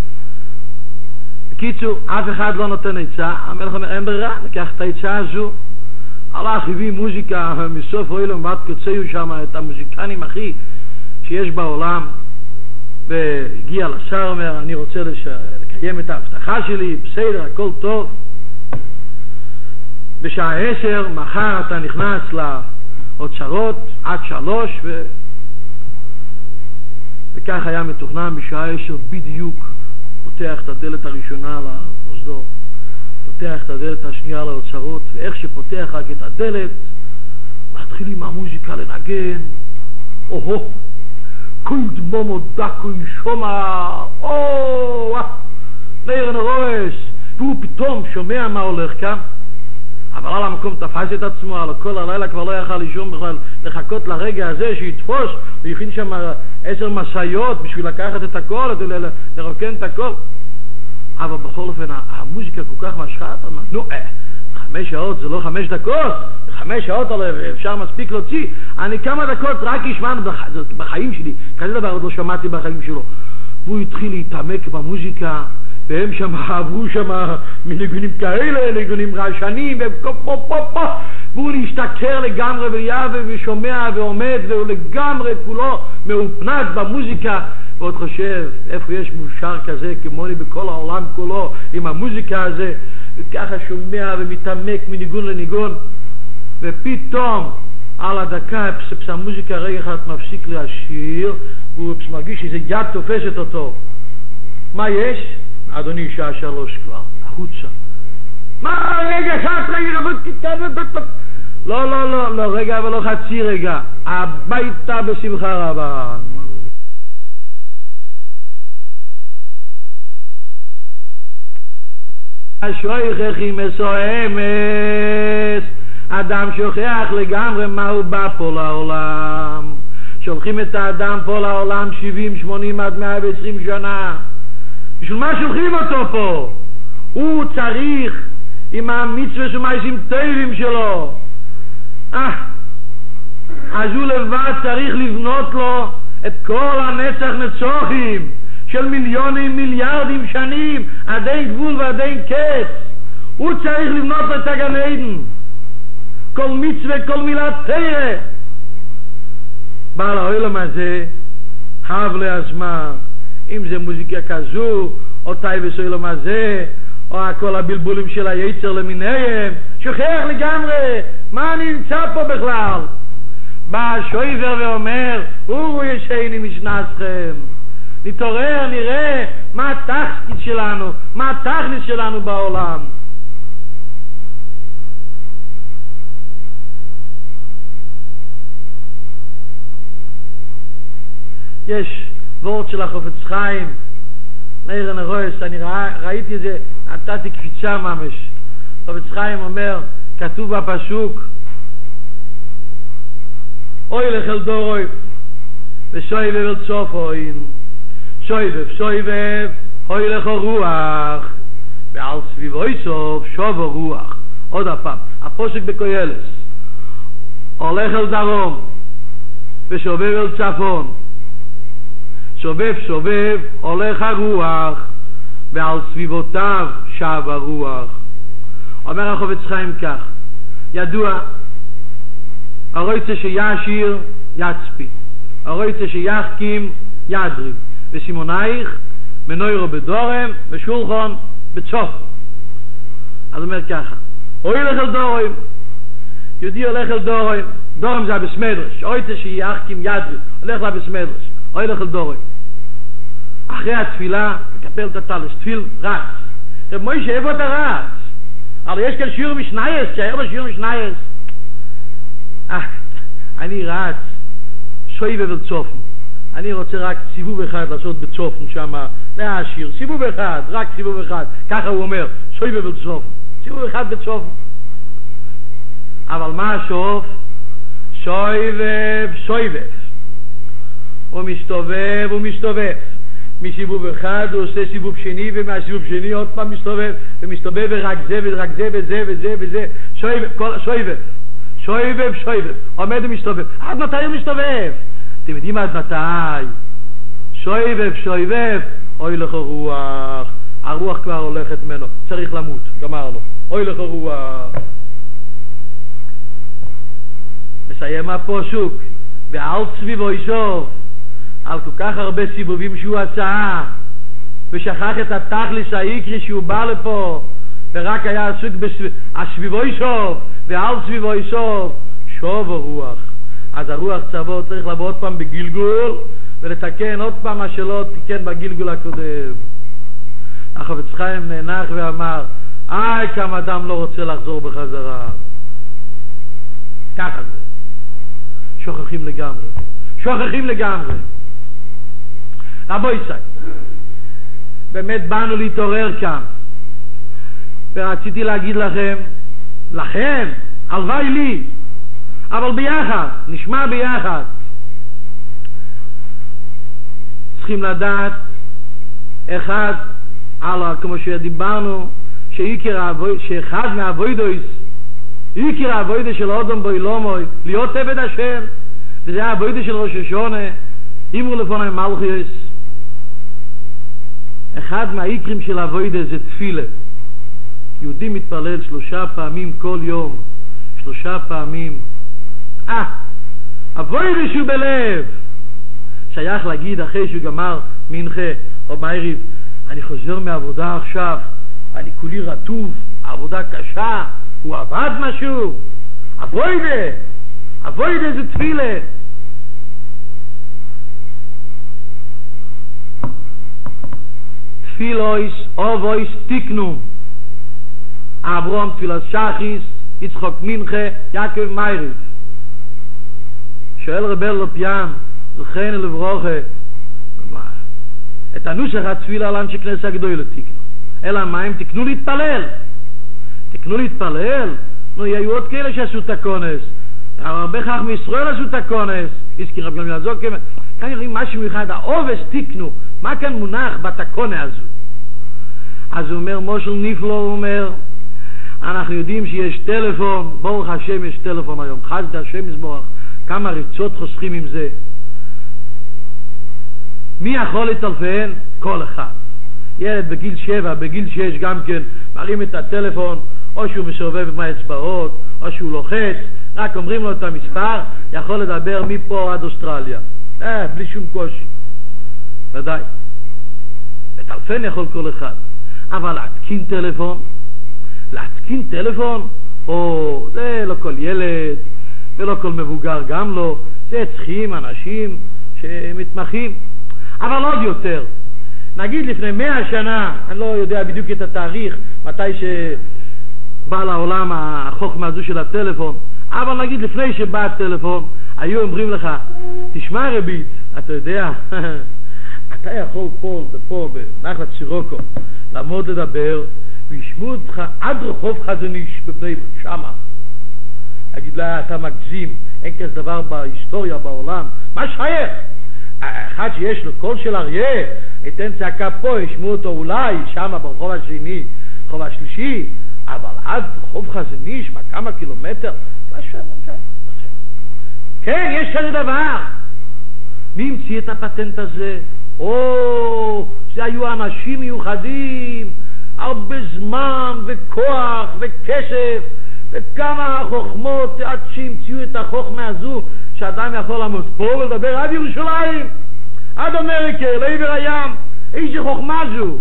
בקיצור, אף אחד לא נותן עצה, המלך אומר, אין ברירה, לקח את העצה הזו, הלך, הביא מוזיקה, מסוף אוהלם ועד קוצאו שם, את המוזיקנים הכי שיש בעולם, והגיע לשר, אומר, אני רוצה לש... לקיים את ההבטחה שלי, בסדר, הכל טוב. בשעה עשר, מחר אתה נכנס לאוצרות, עד שלוש, ו... וכך היה מתוכנן, בשעה עשר בדיוק, פותח את הדלת הראשונה לפרוזדור, פותח את הדלת השנייה לאוצרות, ואיך שפותח רק את הדלת, מתחיל עם המוזיקה לנגן, או-הו, כל דמומו דקו ישומע, או, נער נרועס, והוא פתאום שומע מה הולך כאן, אבל על המקום תפס את עצמו, על כל הלילה כבר לא יכל לישון בכלל, לחכות לרגע הזה שיתפוס, ויכין שם עשר מסעיות בשביל לקחת את הכל, לרוקן את הכל. אבל בכל אופן, המוזיקה כל כך משכה, אתה אומר, נו, אה, חמש שעות זה לא חמש דקות, חמש שעות אפשר מספיק להוציא, אני כמה דקות רק ישמענו בחיים שלי, כזה דבר עוד לא שמעתי בחיים שלו. והוא התחיל להתעמק במוזיקה, והם שם עברו שם מניגונים כאלה, ניגונים רעשנים, והוא להשתכר לגמרי ויהיה ושומע ועומד, והוא לגמרי כולו מאופנק במוזיקה, ועוד חושב איפה יש מושר כזה כמוני בכל העולם כולו עם המוזיקה הזה, וככה שומע ומתעמק מניגון לניגון, ופתאום על הדקה פס המוזיקה רגע אחד מפסיק להשיר, והוא מרגיש שאיזה יד תופסת אותו. מה יש? אדוני, שעה שלוש כבר, החוצה. מה, רגע, שעת רגע, לא, לא, לא, לא, רגע ולא חצי רגע, הביתה בשמחה רבה. השויכך עם מסוימס, אדם שוכח לגמרי מה הוא בא פה לעולם. שולחים את האדם פה לעולם שבעים, שמונים עד מאה ועשרים שנה. בשביל מה שולחים אותו פה? הוא צריך עם המצווה שמעשים טובים שלו. אה, אז הוא לבד צריך לבנות לו את כל הנצח נצוחים של מיליונים מיליארדים שנים עד אין גבול ועד אין קץ. הוא צריך לבנות לו את הגן עדן, כל מצווה, כל מילת תורה. בעל העולם הזה חב להזמן, אם זה מוזיקה כזו או טייבס העולם הזה או כל הבלבולים של היצר למיניהם, שוכח לגמרי מה נמצא פה בכלל. בא שויבר ואומר, אורו ישני משנסכם, נתעורר, נראה מה התכלית שלנו, מה התכלית שלנו בעולם. יש וורט של החופץ חיים, נעיר נרויס, אני ראיתי את זה, נתתי קפיצה ממש. חופץ חיים אומר, כתוב בפסוק, אוי לכל דורוי ושואבב אל צופוין, שואבב שואבב אוי לכל רוח ועל סביבוי סוף שובו רוח. עוד הפעם, הפוסק בקוילס, הולך אל דרום ושובב אל צפון, שובב שובב הולך הרוח ועל סביבותיו שב הרוח. אומר החופץ חיים כך, ידוע, הרויצה שישיר יצפי, הרויצה שיחכים ידריב, וסימונייך מנוירו בדורם ושולחון בצוף. אז אומר ככה, אוי לך אל דורם, יהודי הולך אל דורם, דורם זה הבסמדרש, הרויצה שיחכים ידריב, הולך לבסמדרש, אוי לך אל דורם. אחרי התפילה, מקפל את הטלס, תפיל רץ. רב מוישה, איפה אתה רץ? אבל יש כאן שיעור משנייס, שיער בשיעור משנייס. אה, אני רץ, שויבב אל צופן. אני רוצה רק סיבוב אחד לעשות בצופן שם, להשאיר, סיבוב אחד, רק סיבוב אחד. ככה הוא אומר, שויבב אל צופן. סיבוב אחד בצופן. אבל מה השוף? שויבב, שויבב. הוא מסתובב, הוא מסתובב. מסיבוב אחד הוא עושה סיבוב שני, ומהסיבוב שני עוד פעם מסתובב, ומסתובב ורק זה ורק זה וזה וזה וזה. שויבב, שויבב. שויבב, שויבב, עומד ומסתובב. עד מתי הוא מסתובב? אתם יודעים עד מתי? שויבב, שויבב, אוי לך רוח. הרוח כבר הולכת ממנו, צריך למות, גמרנו. אוי לך רוח. מסיים הפסוק, ועל סביבו ישוב, על כל כך הרבה סיבובים שהוא עשה, ושכח את התכלס העיקרי שהוא בא לפה, ורק היה עסוק בסביבו ישוב, ועל סביבו ישוב, שוב הרוח. אז הרוח צבו צריך לבוא עוד פעם בגלגול, ולתקן עוד פעם מה שלא תיקן בגלגול הקודם. החפץ חיים נאנח ואמר, איי, כמה אדם לא רוצה לחזור בחזרה. ככה זה. שוכחים לגמרי. שוכחים לגמרי. רבוי סי, באמת באנו להתעורר כאן, ורציתי להגיד לכם, לכם, הלוואי לי, אבל ביחד, נשמע ביחד. צריכים לדעת, אחד, על, כמו שדיברנו, שאחד מהאבוידויס, עיקר האבוידה של אודום בוי לומוי, להיות עבד השם, וזה האבוידה של ראש השונה, אימרו לפוני מלכיוס. אחד מהעיקרים של האבוידה זה תפילה. יהודי מתפלל שלושה פעמים כל יום, שלושה פעמים. אה, אבוידה שהוא בלב. שייך להגיד אחרי שהוא גמר מנחה או מעריב, אני חוזר מעבודה עכשיו, אני כולי רטוב, עבודה קשה, הוא עבד משהו. אבוידה, אבוידה זה תפילה. תפילויס, אובויס, תיקנו. אברהם תפילת שחיס, יצחק מנחה, יעקב מעריב. שואל רבל לופיאן, זכרנו לברוכה, את הנוסח התפילה על אנשי כנסת הגדולה תיקנו. אלא מה אם תקנו להתפלל? תקנו להתפלל? נו, היו עוד כאלה שעשו את הכונס. הרבה כך מישראל עשו את הכונס. הזכיר רב גמליאל זוקן. כאן נראים משהו אחד, העובס תקנו. מה כאן מונח בתקונה הזו? אז הוא אומר, מושל נפלא, הוא אומר, אנחנו יודעים שיש טלפון, ברוך השם יש טלפון היום, חסד השם יזברך, כמה ריצות חוסכים עם זה. מי יכול לטלפן? כל אחד. ילד בגיל שבע, בגיל שש גם כן, מרים את הטלפון, או שהוא מסובב עם האצבעות, או שהוא לוחץ, רק אומרים לו את המספר, יכול לדבר מפה עד אוסטרליה. אה, בלי שום קושי. ודאי. לטלפן יכול כל אחד. אבל להתקין טלפון, להתקין טלפון, או זה לא כל ילד, ולא כל מבוגר גם לא, זה צריכים אנשים שמתמחים. אבל עוד יותר, נגיד לפני מאה שנה, אני לא יודע בדיוק את התאריך, מתי שבא לעולם החוכמה הזו של הטלפון, אבל נגיד לפני שבא הטלפון, היו אומרים לך, תשמע רבית, אתה יודע, אתה יכול פה, פה בנחלת סירוקו, לעמוד לדבר, וישמעו אותך עד רחוב חזון איש בבני ברק, שמה. אגיד לה, אתה מגזים, אין כזה דבר בהיסטוריה, בעולם. מה שייך? אחד שיש לו קול של אריה, ייתן צעקה פה, ישמעו אותו אולי, שמה ברחוב השני, ברחוב השלישי, אבל עד רחוב חזון איש, מה כמה קילומטר? מה שייך? כן, יש כזה דבר. מי המציא את הפטנט הזה? או, זה היו אנשים מיוחדים, הרבה זמן וכוח וכסף וכמה חוכמות עד שהמציאו את החוכמה הזו שאדם יכול לעמוד פה ולדבר עד ירושלים, עד אמריקה, לעבר הים. איזה חוכמה זו.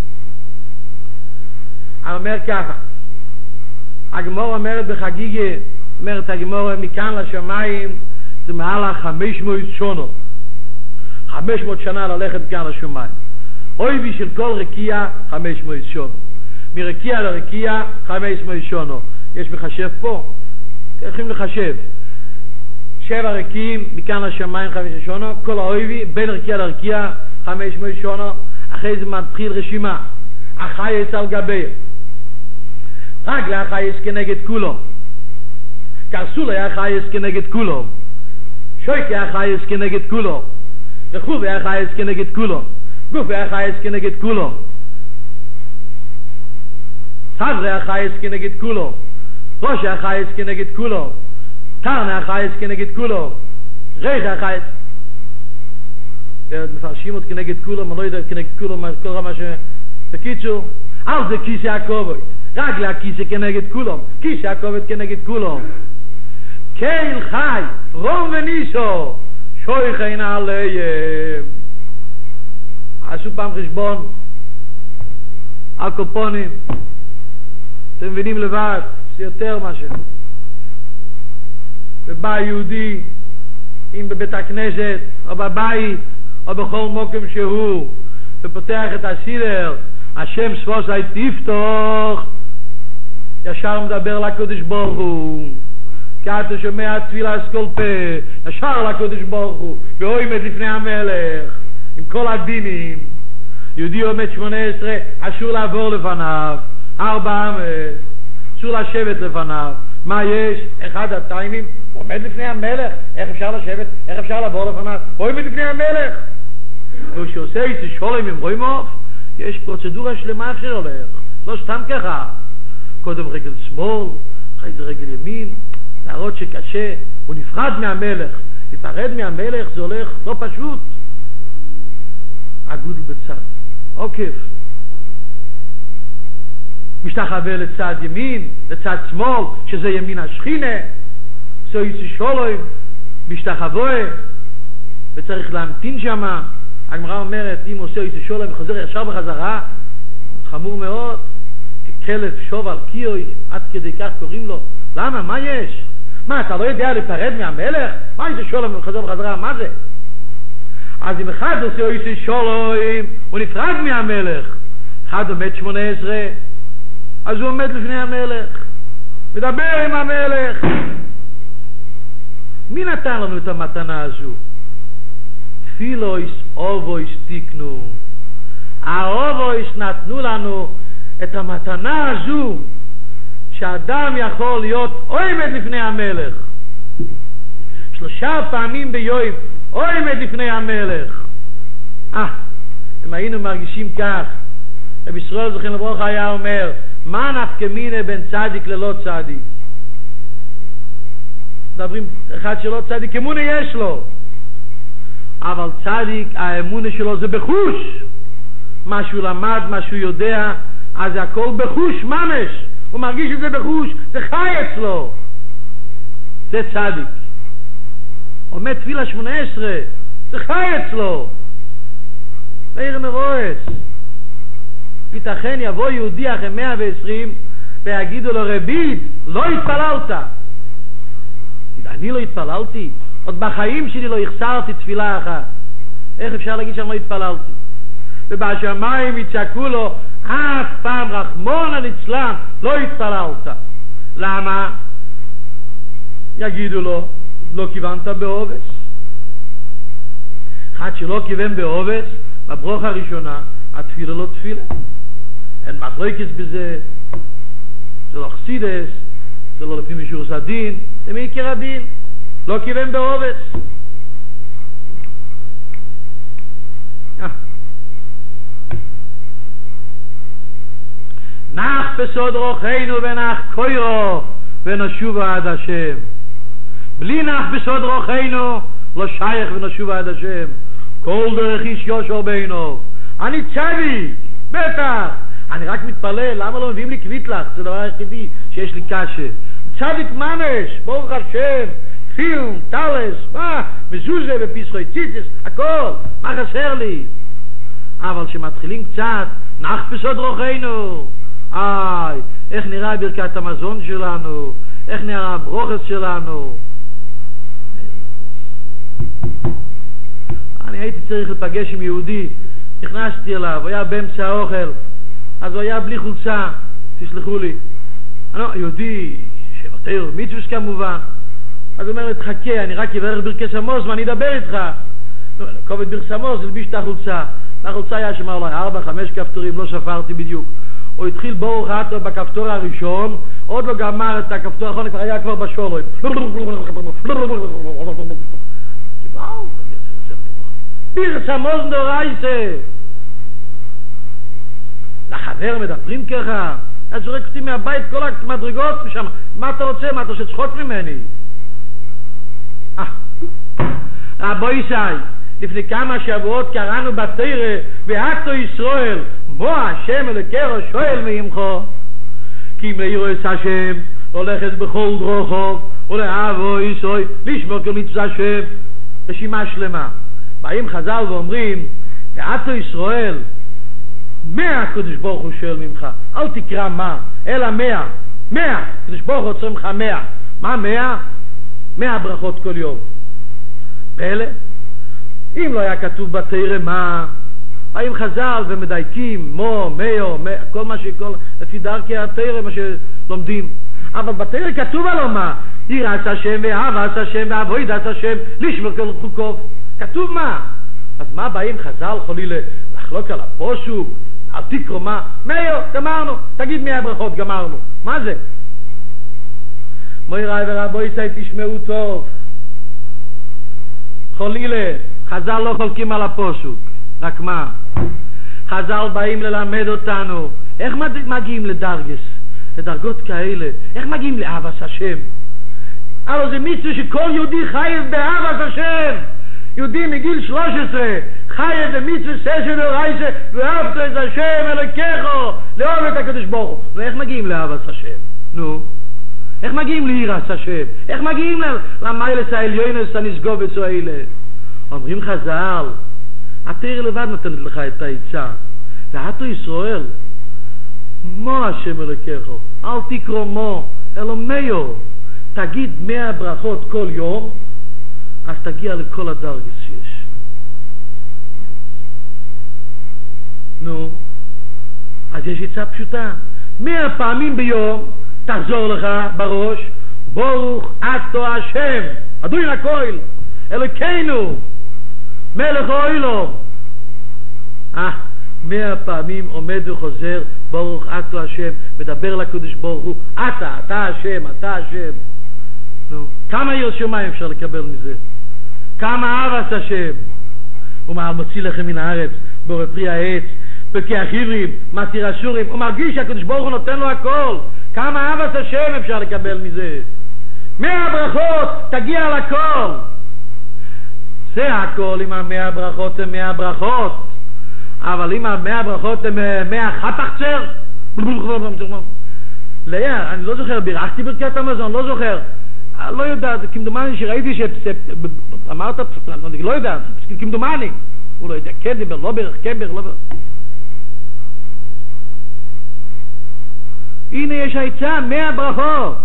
אני אומר ככה, הגמור אומרת בחגיגה, אומרת הגמור מכאן לשמיים זה מעל החמש מאות שונו, חמש מאות שנה ללכת כאן לשמיים. אויבי של כל רקיע חמש מאות שונו, מרקיע לרקיע חמש מאות שונו. יש מחשב פה, צריכים לחשב שבע רקיעים מכאן לשמיים חמש מאות שונו, כל האויבי בין רקיע לרקיע חמש מאות שונו. אחרי זה מתחיל רשימה, החייס על גבי רגלי החייס כנגד כולו, קרסולי החייס כנגד כולו, שויקי החייס כנגד כולו, רחובי החייס כנגד כולו, גופי החייס כנגד כולו, סברי החייס כנגד כולו, ראש החייס כנגד כולו, קרני החייס כנגד כולו, ריח החייס. מפרשים עוד כנגד כולו, מה לא יודע כנגד כולו, כל רמה ש... בקיצור, על זה כיסא הכובד, רגלי הכיסא כנגד כולו, כיסא הכובד כנגד כולו. קהיל חי, רום וניסו, שויכן עליהם. עשו פעם חשבון, על קופונים, אתם מבינים לבד, זה יותר משהו. ובא יהודי, אם בבית הכנסת, או בבית, או בכל מוקם שהוא, ופותח את הסידר, השם ספוסי תפתוח, ישר מדבר לקדוש ברוך הוא, כי אתה שומע תפילה כל פה, ישר לקדוש ברוך הוא, ועומד לפני המלך, עם כל הדינים. יהודי עומד שמונה עשרה, אסור לעבור לפניו, ארבע עמד, אסור לשבת לפניו. מה יש? אחד הטיימים, הוא עומד לפני המלך, איך אפשר לשבת, איך אפשר לעבור לפניו? הוא עומד לפני המלך. וכשעושה איזה שולם עם רוימוף, יש פרוצדורה שלמה איך שהולך, לא סתם ככה. קודם רגל שמאל, אחרי זה רגל ימין, להראות שקשה, הוא נפרד מהמלך. להיפרד מהמלך זה הולך לא פשוט. הגודל בצד, עוקף. משתחווה לצד ימין, לצד שמאל, שזה ימין השכינה, זה יצא שולם, משתחווה, וצריך להמתין שמה. הגמרא אומרת, אם עושה יצא שולם וחוזר ישר בחזרה, חמור מאוד, ככלב שוב על קיוי, עד כדי כך קוראים לו. למה? מה יש? מה, אתה לא יודע לפרד מהמלך? מה יצא שולם וחוזר בחזרה? מה זה? אז אם אחד עושה יצא שולם, הוא נפרד מהמלך. אחד עומד שמונה עשרה, אז הוא עומד לפני המלך, מדבר עם המלך. מי נתן לנו את המתנה הזו? תפילויס אובויס תיקנו. האובויס נתנו לנו את המתנה הזו שאדם יכול להיות עומד לפני המלך שלושה פעמים ביום, עומד לפני המלך. אה, אם היינו מרגישים כך, רב ישראל זכרין לברכה היה אומר, מה נפקא מינה בין צדיק ללא צדיק? מדברים אחד שלא צדיק, אמונה יש לו, אבל צדיק האמונה שלו זה בחוש, מה שהוא למד, מה שהוא יודע, אז זה הכל בחוש ממש, הוא מרגיש את זה בחוש, זה חי אצלו, זה צדיק. עומד תפילה שמונה עשרה, זה חי אצלו, מאיר מרועס. ייתכן יבוא יהודי אחרי מאה ועשרים ויגידו לו, רבית, לא התפללת. אני לא התפללתי, עוד בחיים שלי לא החסרתי תפילה אחת. איך אפשר להגיד שאני לא התפללתי? ובשמיים יצעקו לו, אף פעם רחמון ליצלן לא התפללת. למה? יגידו לו, לא כיוונת בעובס. אחד שלא כיוון בעובס, בברכה הראשונה, התפילה לא תפילה. אין מחלוקת בזה, זה לא חסידס, זה לא לפי מישוס הדין, זה מעיקר הדין, לא כיוון בעובס. נח בסוד רוחנו ונח קוירו ונשובה עד השם. בלי נח בסוד רוחנו לא שייך ונשובה עד השם. כל דרך איש יושר בינו. אני צדיק, בטח. אני רק מתפלל, למה לא מביאים לי קביטלח? זה דבר היחידי שיש לי קשה. צדיק ממש, ברוך השם, פילם, טלס, מה? מזוזה ופיסחוי ציציס, הכל, מה חסר לי? אבל שמתחילים קצת, נח בסוד רוחנו. איי, איך נראה ברכת המזון שלנו, איך נראה הברוכס שלנו. אני הייתי צריך לפגש עם יהודי, נכנסתי אליו, הוא היה באמצע האוכל, אז הוא היה בלי חולצה, תסלחו לי. אני, יהודי שבתאיר מיצוס כמובן, אז הוא אומר לי, תחכה, אני רק אברך ברכס המוז, מה אני אדבר איתך? כובד ברכס המוז, לביש את החולצה. החולצה היה שמר אולי ארבע, חמש כפתורים, לא ספרתי בדיוק. הוא התחיל ברוך אתה בכפתור הראשון, עוד לא גמר את הכפתור האחרון, כבר היה כבר בשולו. ברכס המוז נורייסה. לחבר מדברים ככה, אז זורק אותי מהבית כל המדרגות משם, מה אתה רוצה? מה אתה עושה צחוק ממני? רבו ישי, לפני כמה שבועות קראנו בתורה, ואתו ישראל, בוא השם אלוקינו שואל מעמך, כי אם ליראת השם, הולכת בכל דרוכו, ולאהבו ישראל, לשמור כל מצוות השם, רשימה שלמה. באים חז"ל ואומרים, ואתו ישראל, מאה הקדוש ברוך הוא שואל ממך, אל תקרא מה, אלא מאה, מאה, הקדוש ברוך הוא רוצה ממך מאה. מה מאה? מאה ברכות כל יום. פלא? אם לא היה כתוב בתורה מה, באים חז"ל ומדייקים, מו, מאו, כל מה שכל, לפי דרכי התורה, מה שלומדים. אבל בתורה כתוב עליו מה? יראת השם ואהבת השם ועבודת השם, לשמור כל חוקיו. כתוב מה? אז מה באים חז"ל חולי לחלוק על הפוסוק? אל תקרא מה? מאו, גמרנו. תגיד מאה ברכות, גמרנו. מה זה? מויראי ורבו ישי, תשמעו טוב. חולילה, חז"ל לא חולקים על הפוסוק. רק מה? חז"ל באים ללמד אותנו. איך מגיעים לדרגס? לדרגות כאלה. איך מגיעים לאהבת השם? אבל זה מצווה שכל יהודי חייב באהבת השם. יהודי מגיל שלוש עשרה חייב במצווה סשן ורייסה ואהבת את השם אלוקיך לאהוב את הקדוש ברוך הוא. נו, איך מגיעים לאהבת השם? נו, איך מגיעים ליראת השם? איך מגיעים למיילס העליונס הנשגובץ האלה? אומרים חז"ל, התורה לבד נותנת לך את העצה. ואתו ישראל, מו השם אלוקיך, אל תקרא מו אלא מאו. תגיד מאה ברכות כל יום, אז תגיע לכל הדרגס שיש. נו, אז יש עצה פשוטה. מאה פעמים ביום תחזור לך בראש, ברוך אתה השם, אדוני הכל, אלוקינו, מלך העולם. אה, מאה פעמים עומד וחוזר ברוך אתה השם, מדבר לקדוש ברוך הוא, אתה, אתה השם, אתה השם. נו, כמה יראת שמיים אפשר לקבל מזה? כמה אהבת השם? ומה מוציא לכם מן הארץ בורא פרי העץ, פרקי החיברים, מתיר אשורים, הוא מרגיש שהקדוש ברוך הוא נותן לו הכל. כמה אהבת השם אפשר לקבל מזה? מאה ברכות תגיע לכל. זה הכל. אם המאה ברכות הם מאה ברכות, אבל אם המאה ברכות הם מאה חתחצר, אני לא זוכר, בירכתי ברכת המזון, לא זוכר, לא יודע, כמדומני שראיתי שאמרת, אני לא יודע, כמדומני, הוא לא יודע, כן דיבר, לא ברך, כן ברך, לא ברך. הנה יש העצה, מאה ברכות.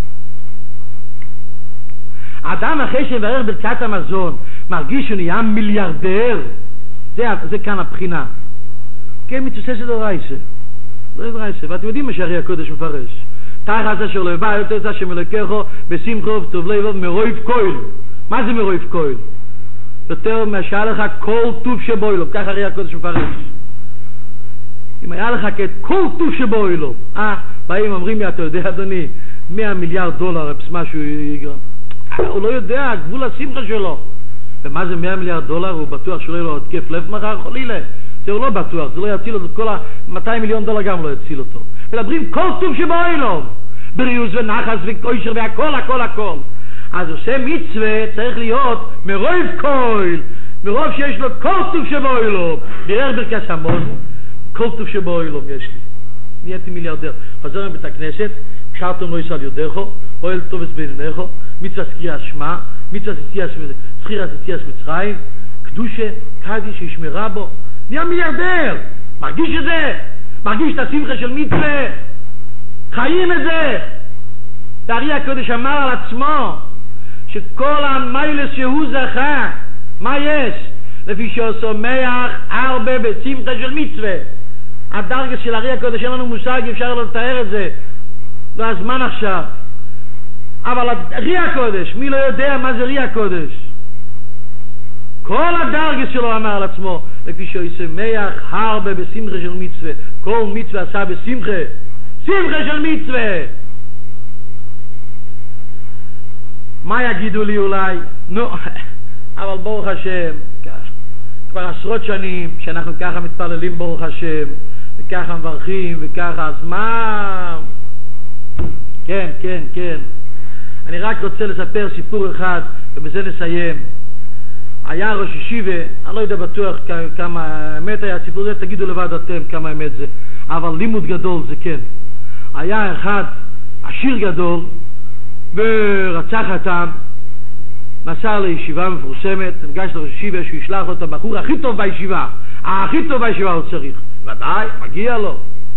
האדם אחרי שברך ברכת המזון מרגיש שהוא נהיה מיליארדר, זה, זה כאן הבחינה. כן, מתוסס את הרייסה. זה רייסה. ואתם יודעים מה שהרי הקודש מפרש. תחת אשר לא יבא יותר את השם אלוקיכו בשמחו וטוב לבב מרויב כהל. מה זה מרויב כהל? יותר משהיה לך כל טוב שבוי לו. ככה הרי הקודש מפרש. אם היה לך כל טוב שבוי לו. אה, באים אומרים לי, אתה יודע אדוני, מאה מיליארד דולר, משהו יגרם. הוא לא יודע, הגבול השמחה שלו. ומה זה מאה מיליארד דולר? הוא בטוח שלא יהיה לו עוד כיף לב מחר, חלילה. זה הוא לא בטוח, זה לא יציל אותו, כל ה-מאתיים מיליון דולר גם לא יציל אותו. מדברים כל טוב שבו אילום. בריאוס ונחס וכושר והכל, הכל, הכל. אז עושה מצווה צריך להיות מרויב כהל, מרוב שיש לו כל טוב שבו אילום. בירך ברכת המון, כל טוב שבו אילום יש לי. נהייתי מיליארדר. חזר מבית הכנסת, קשרתם לא יסל יודךו, אוהל טובס בעיניךו, מצווה סקירת שמע, מצווה סחירת יציאת מצרים, קדושה, קדיש, ישמרה בו. נהיה מיליארדר. מרגיש את זה? מרגיש את השמחה של מצווה? חיים את זה? הארי הקודש אמר על עצמו שכל המיילס שהוא זכה, מה יש? לפי שהוא שמח הרבה בשמחה של מצווה. הדרגה של הארי הקודש אין לנו מושג, אפשר לא לתאר את זה. לא הזמן עכשיו. אבל רי הקודש, מי לא יודע מה זה רי הקודש? כל הדרגה שלו אמר על עצמו, לפי שהוא ישמח הרבה בשמחה של מצווה. כל מצווה עשה בשמחה. שמחה של מצווה. מה יגידו לי אולי? נו, אבל ברוך השם, כבר עשרות שנים שאנחנו ככה מתפללים ברוך השם, וככה מברכים, וככה, אז מה? כן, כן, כן. אני רק רוצה לספר סיפור אחד, ובזה נסיים. היה ראש ישיבה, אני לא יודע בטוח כמה אמת היה הסיפור הזה, תגידו לבד אתם כמה אמת זה, אבל לימוד גדול זה כן. היה אחד עשיר גדול, ורצח אותם, נסע לישיבה מפורסמת, נגש לראש ישיבה שהוא ישלח לו את הבחור הכי טוב בישיבה, הכי טוב בישיבה הוא צריך, ודאי, מגיע לו.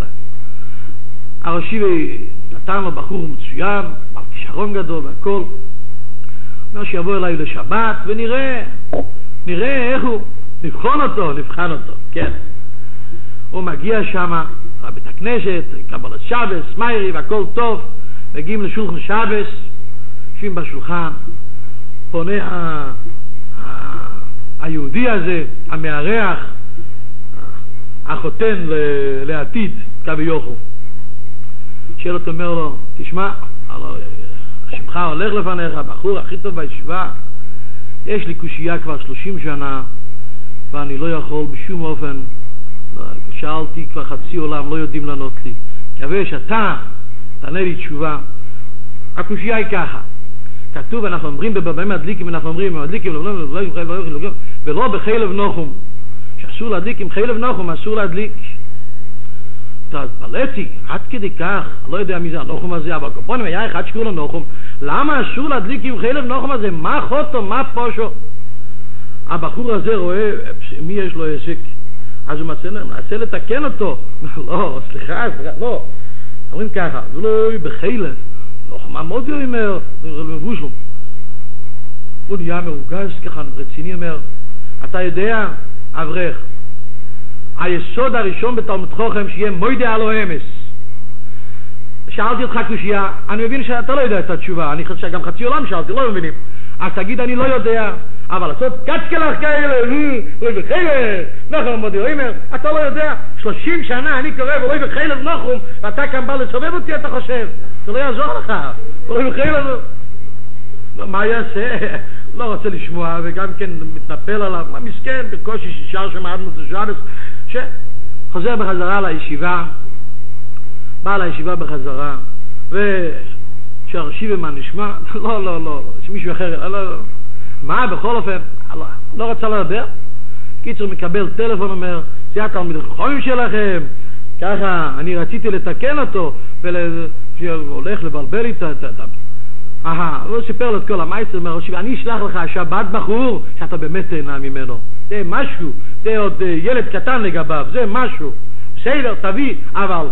הראש ישיבה נתן לו בחור מצוין, בעל כישרון גדול והכל, אומר שיבוא אליי לשבת ונראה, נראה איך הוא, נבחון אותו, נבחן אותו, כן. הוא מגיע שם, בית הכנסת, קבלת שבס, מיירי והכל טוב, מגיעים לשולחן שבס, יושבים בשולחן, פונה ה... ה... היהודי הזה, המארח, החותן ל... לעתיד, קווי יוחו. שאל אותו, אומר לו, תשמע, השמך הולך לפניך, הבחור הכי טוב בישיבה, יש לי קושייה כבר שלושים שנה, ואני לא יכול בשום אופן, שאלתי כבר חצי עולם, לא יודעים לענות לי. מקווה שאתה תענה לי תשובה. הקושייה היא ככה, כתוב, אנחנו אומרים בבאים הדליקים, אנחנו אומרים, מדליקים, ולא בחלב נוחום, שאסור להדליק עם חלב נוחום, אסור להדליק. אז פלאתי, עד כדי כך, לא יודע מי זה הנוחום הזה, אבל קופונים היה אחד שקורא לו נוחום, למה אסור להדליק עם חלב נוחום הזה? מה חוטו, מה פושו? הבחור הזה רואה, מי יש לו עסק? אז הוא מנסה לתקן אותו. לא, סליחה, סליחה, לא. אומרים ככה, לא בחלב, נוחום מאוד אומר, מבושלום. הוא נהיה מרוגז ככה, רציני אומר, אתה יודע, אברך, היסוד הראשון בתלמוד חכם שיהיה מוידע על האמס. שאלתי אותך קושייה, אני מבין שאתה לא יודע את התשובה, אני חושב שגם חצי עולם שאלתי, לא מבינים. אז תגיד אני לא יודע, אבל לעשות קצקלח כאלה, לא בחילב, נחום מודי אומר, אתה לא יודע, שלושים שנה אני קורא ולא בחילב נחום, ואתה כאן בא לסובב אותי, אתה חושב, זה לא יעזור לך, לא בחילב, מה יעשה? לא רוצה לשמוע, וגם כן מתנפל עליו, מה מסכן, בקושי שישר שמעדנו את השבס, שחוזר בחזרה לישיבה, בא לישיבה בחזרה, ושהרשיב מה נשמע, לא, לא, לא, שמישהו אחר, לא, לא, מה, בכל אופן, לא, לא רצה לדבר, קיצור מקבל טלפון, אומר, זה התלמיד החכמים שלכם, ככה, אני רציתי לתקן אותו, והולך לבלבל איתה, אהה, הוא סיפר לו את כל המייסר, אומר, אני אשלח לך השבת בחור, שאתה באמת תהנה ממנו, זה משהו, זה עוד ילד קטן לגביו, זה משהו, בסדר, תביא, אבל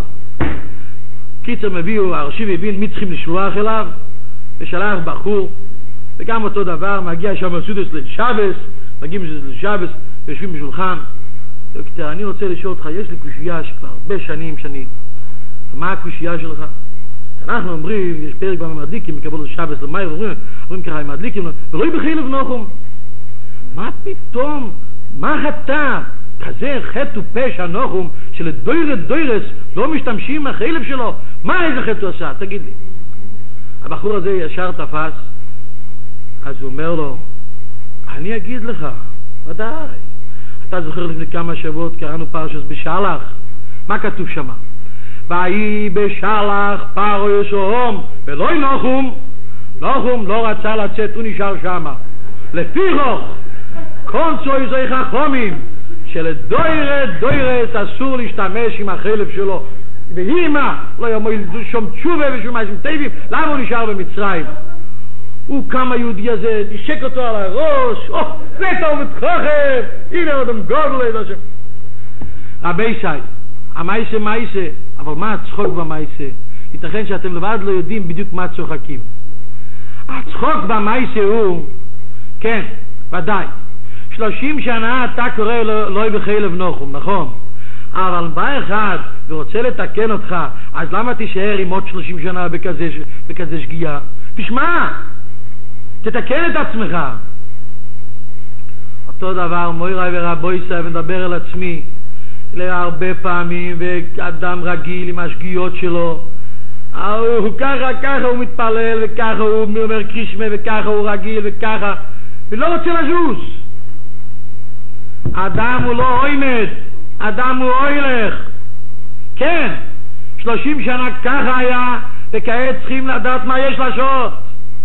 קיצר מביאו, הרשיב הבין מי צריכים לשלוח אליו, ושלח בחור, וגם אותו דבר, מגיע שם סודס לשבס, מגיעים לשבס, ויושבים בשולחן, דוקטור, אני רוצה לשאול אותך, יש לי קושייה שכבר הרבה שנים שנים, מה הקושייה שלך? אנחנו אומרים, יש פרק במדליקים, מקבלו לשבס למאי, אומרים, אומרים ככה, הם מדליקים, ולא בחילב נחום. מה פתאום? מה חטא? כזה חטא ופשע נחום, שלדוירת דוירס לא משתמשים מהחילב שלו. מה איזה חטא הוא עשה? תגיד לי. הבחור הזה ישר תפס, אז הוא אומר לו, אני אגיד לך, ודאי. אתה זוכר לפני כמה שבועות, קראנו פרשת בשלח. מה כתוב שם? ויהי בשלח פרעה סדום ולא נחום, נחום לא רצה לצאת, הוא נשאר שם. לפיכך קונצו איזי חכמים שלדוירת דוירס אסור להשתמש עם החלב שלו, והיא מה? לא יאמר שום תשובה ושום מעשים טובים. למה הוא נשאר במצרים? הוא קם היהודי הזה, נשק אותו על הראש, או, זה תלמיד חכם, הנה אדם גודל השם. רבי שי, המייסה מייסה, אבל מה הצחוק במייסה? ייתכן שאתם לבד לא יודעים בדיוק מה צוחקים. הצחוק במייסה הוא, כן, ודאי, שלושים שנה אתה קורא לא בחילב נחום, נכון? אבל בא אחד ורוצה לתקן אותך, אז למה תישאר עם עוד שלושים שנה בכזה, בכזה שגיאה? תשמע, תתקן את עצמך. אותו דבר, מוירי ורבוי סי, ונדבר על עצמי, להרבה פעמים, ואדם רגיל עם השגיאות שלו, הוא ככה, ככה הוא מתפלל, וככה הוא אומר קרישמה, וככה הוא רגיל, וככה, ולא רוצה לזוז. אדם הוא לא עומד, אדם הוא הולך. כן, שלושים שנה ככה היה, וכעת צריכים לדעת מה יש לעשות.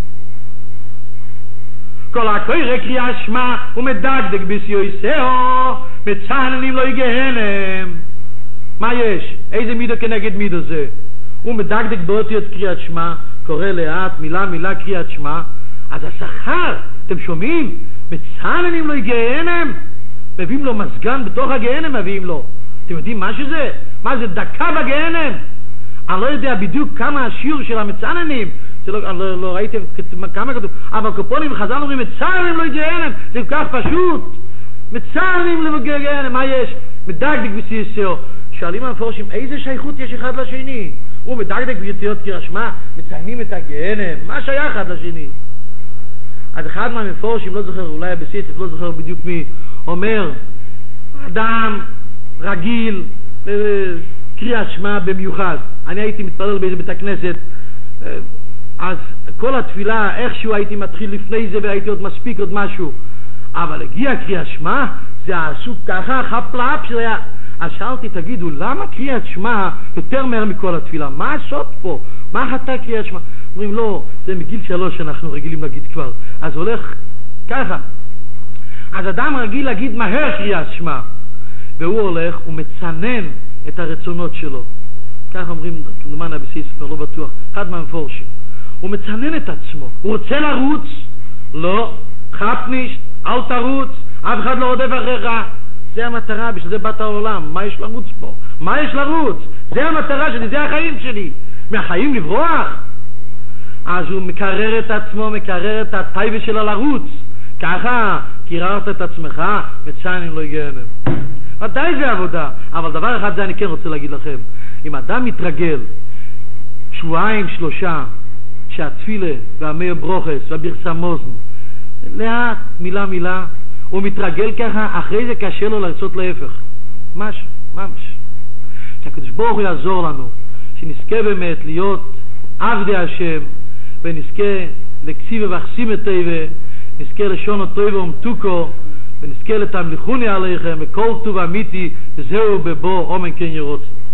כל הקורא קריאה שמע ומדקדק בסיועיסהו, מצננים לא יגהנם. מה יש? איזה מידו כנגד מידו זה? הוא מדקדק באותיות קריאת שמע, קורא לאט מילה מילה קריאת שמע, אז השכר, אתם שומעים? מצננים לא יגהנם. מביאים לו מסגן בתוך הגהנם, מביאים לו. אתם יודעים מה שזה? מה זה דקה בגהנם? אני לא יודע בדיוק כמה השיעור של המצננים, לא, לא, לא ראיתם כמה כתוב, אבל קופונים חז"ל אומרים מצננים לא יגהנם, זה כל כך פשוט. מצננים לא יגהנם, מה יש? מדקדק בסיועיסהו. שואלים המפורשים, איזה שייכות יש אחד לשני? הוא מדקדק באותיות קריאת שמע, מציינים את הגהנם, מה שייך אחד לשני? אז אחד מהמפורשים, לא זוכר, אולי בסיסף, לא זוכר בדיוק מי, אומר, אדם רגיל קריאת שמע במיוחד. אני הייתי מתפלל באיזה בית הכנסת, אז כל התפילה, איכשהו הייתי מתחיל לפני זה והייתי עוד מספיק עוד משהו, אבל הגיע קריאת שמע, זה עשו ככה חפלאפ שזה היה. אז שאלתי, תגידו, למה קריאת שמע יותר מהר מכל התפילה? מה הסוד פה? מה חטא קריאת שמע? אומרים, לא, זה מגיל שלוש שאנחנו רגילים להגיד כבר, אז הולך ככה. אז אדם רגיל להגיד מהר קריאת שמע, והוא הולך ומצנן את הרצונות שלו. כך אומרים, כמובן הבסיס, לא בטוח, אחד מהמפורשים. הוא מצנן את עצמו, הוא רוצה לרוץ, לא, חפניש, אל תרוץ, אף אחד לא רודף אחריך. זה המטרה, בשביל זה באת העולם, מה יש לרוץ פה? מה יש לרוץ? זה המטרה שלי, זה החיים שלי. מהחיים לברוח? אז הוא מקרר את עצמו, מקרר את הטייבה שלו לרוץ. ככה, קיררת את עצמך, מצננים לא יגהנם. ודאי זה עבודה, אבל דבר אחד זה אני כן רוצה להגיד לכם. אם אדם מתרגל שבועיים, שלושה, שהתפילה והמאיר ברוכס והבירסה מוזן לאט, מילה מילה, הוא מתרגל ככה, אחרי זה קשה לו לרצות להפך. ממש, ממש. שהקדוש ברוך הוא יעזור לנו, שנזכה באמת להיות עבדי השם, ונזכה לקציבה וחסימה טובה, נזכה לשון הטובה ומתוקו, ונזכה לתמליכוני עליכם, וכל טוב אמיתי, וזהו בבוא, אומן כן ירוץ.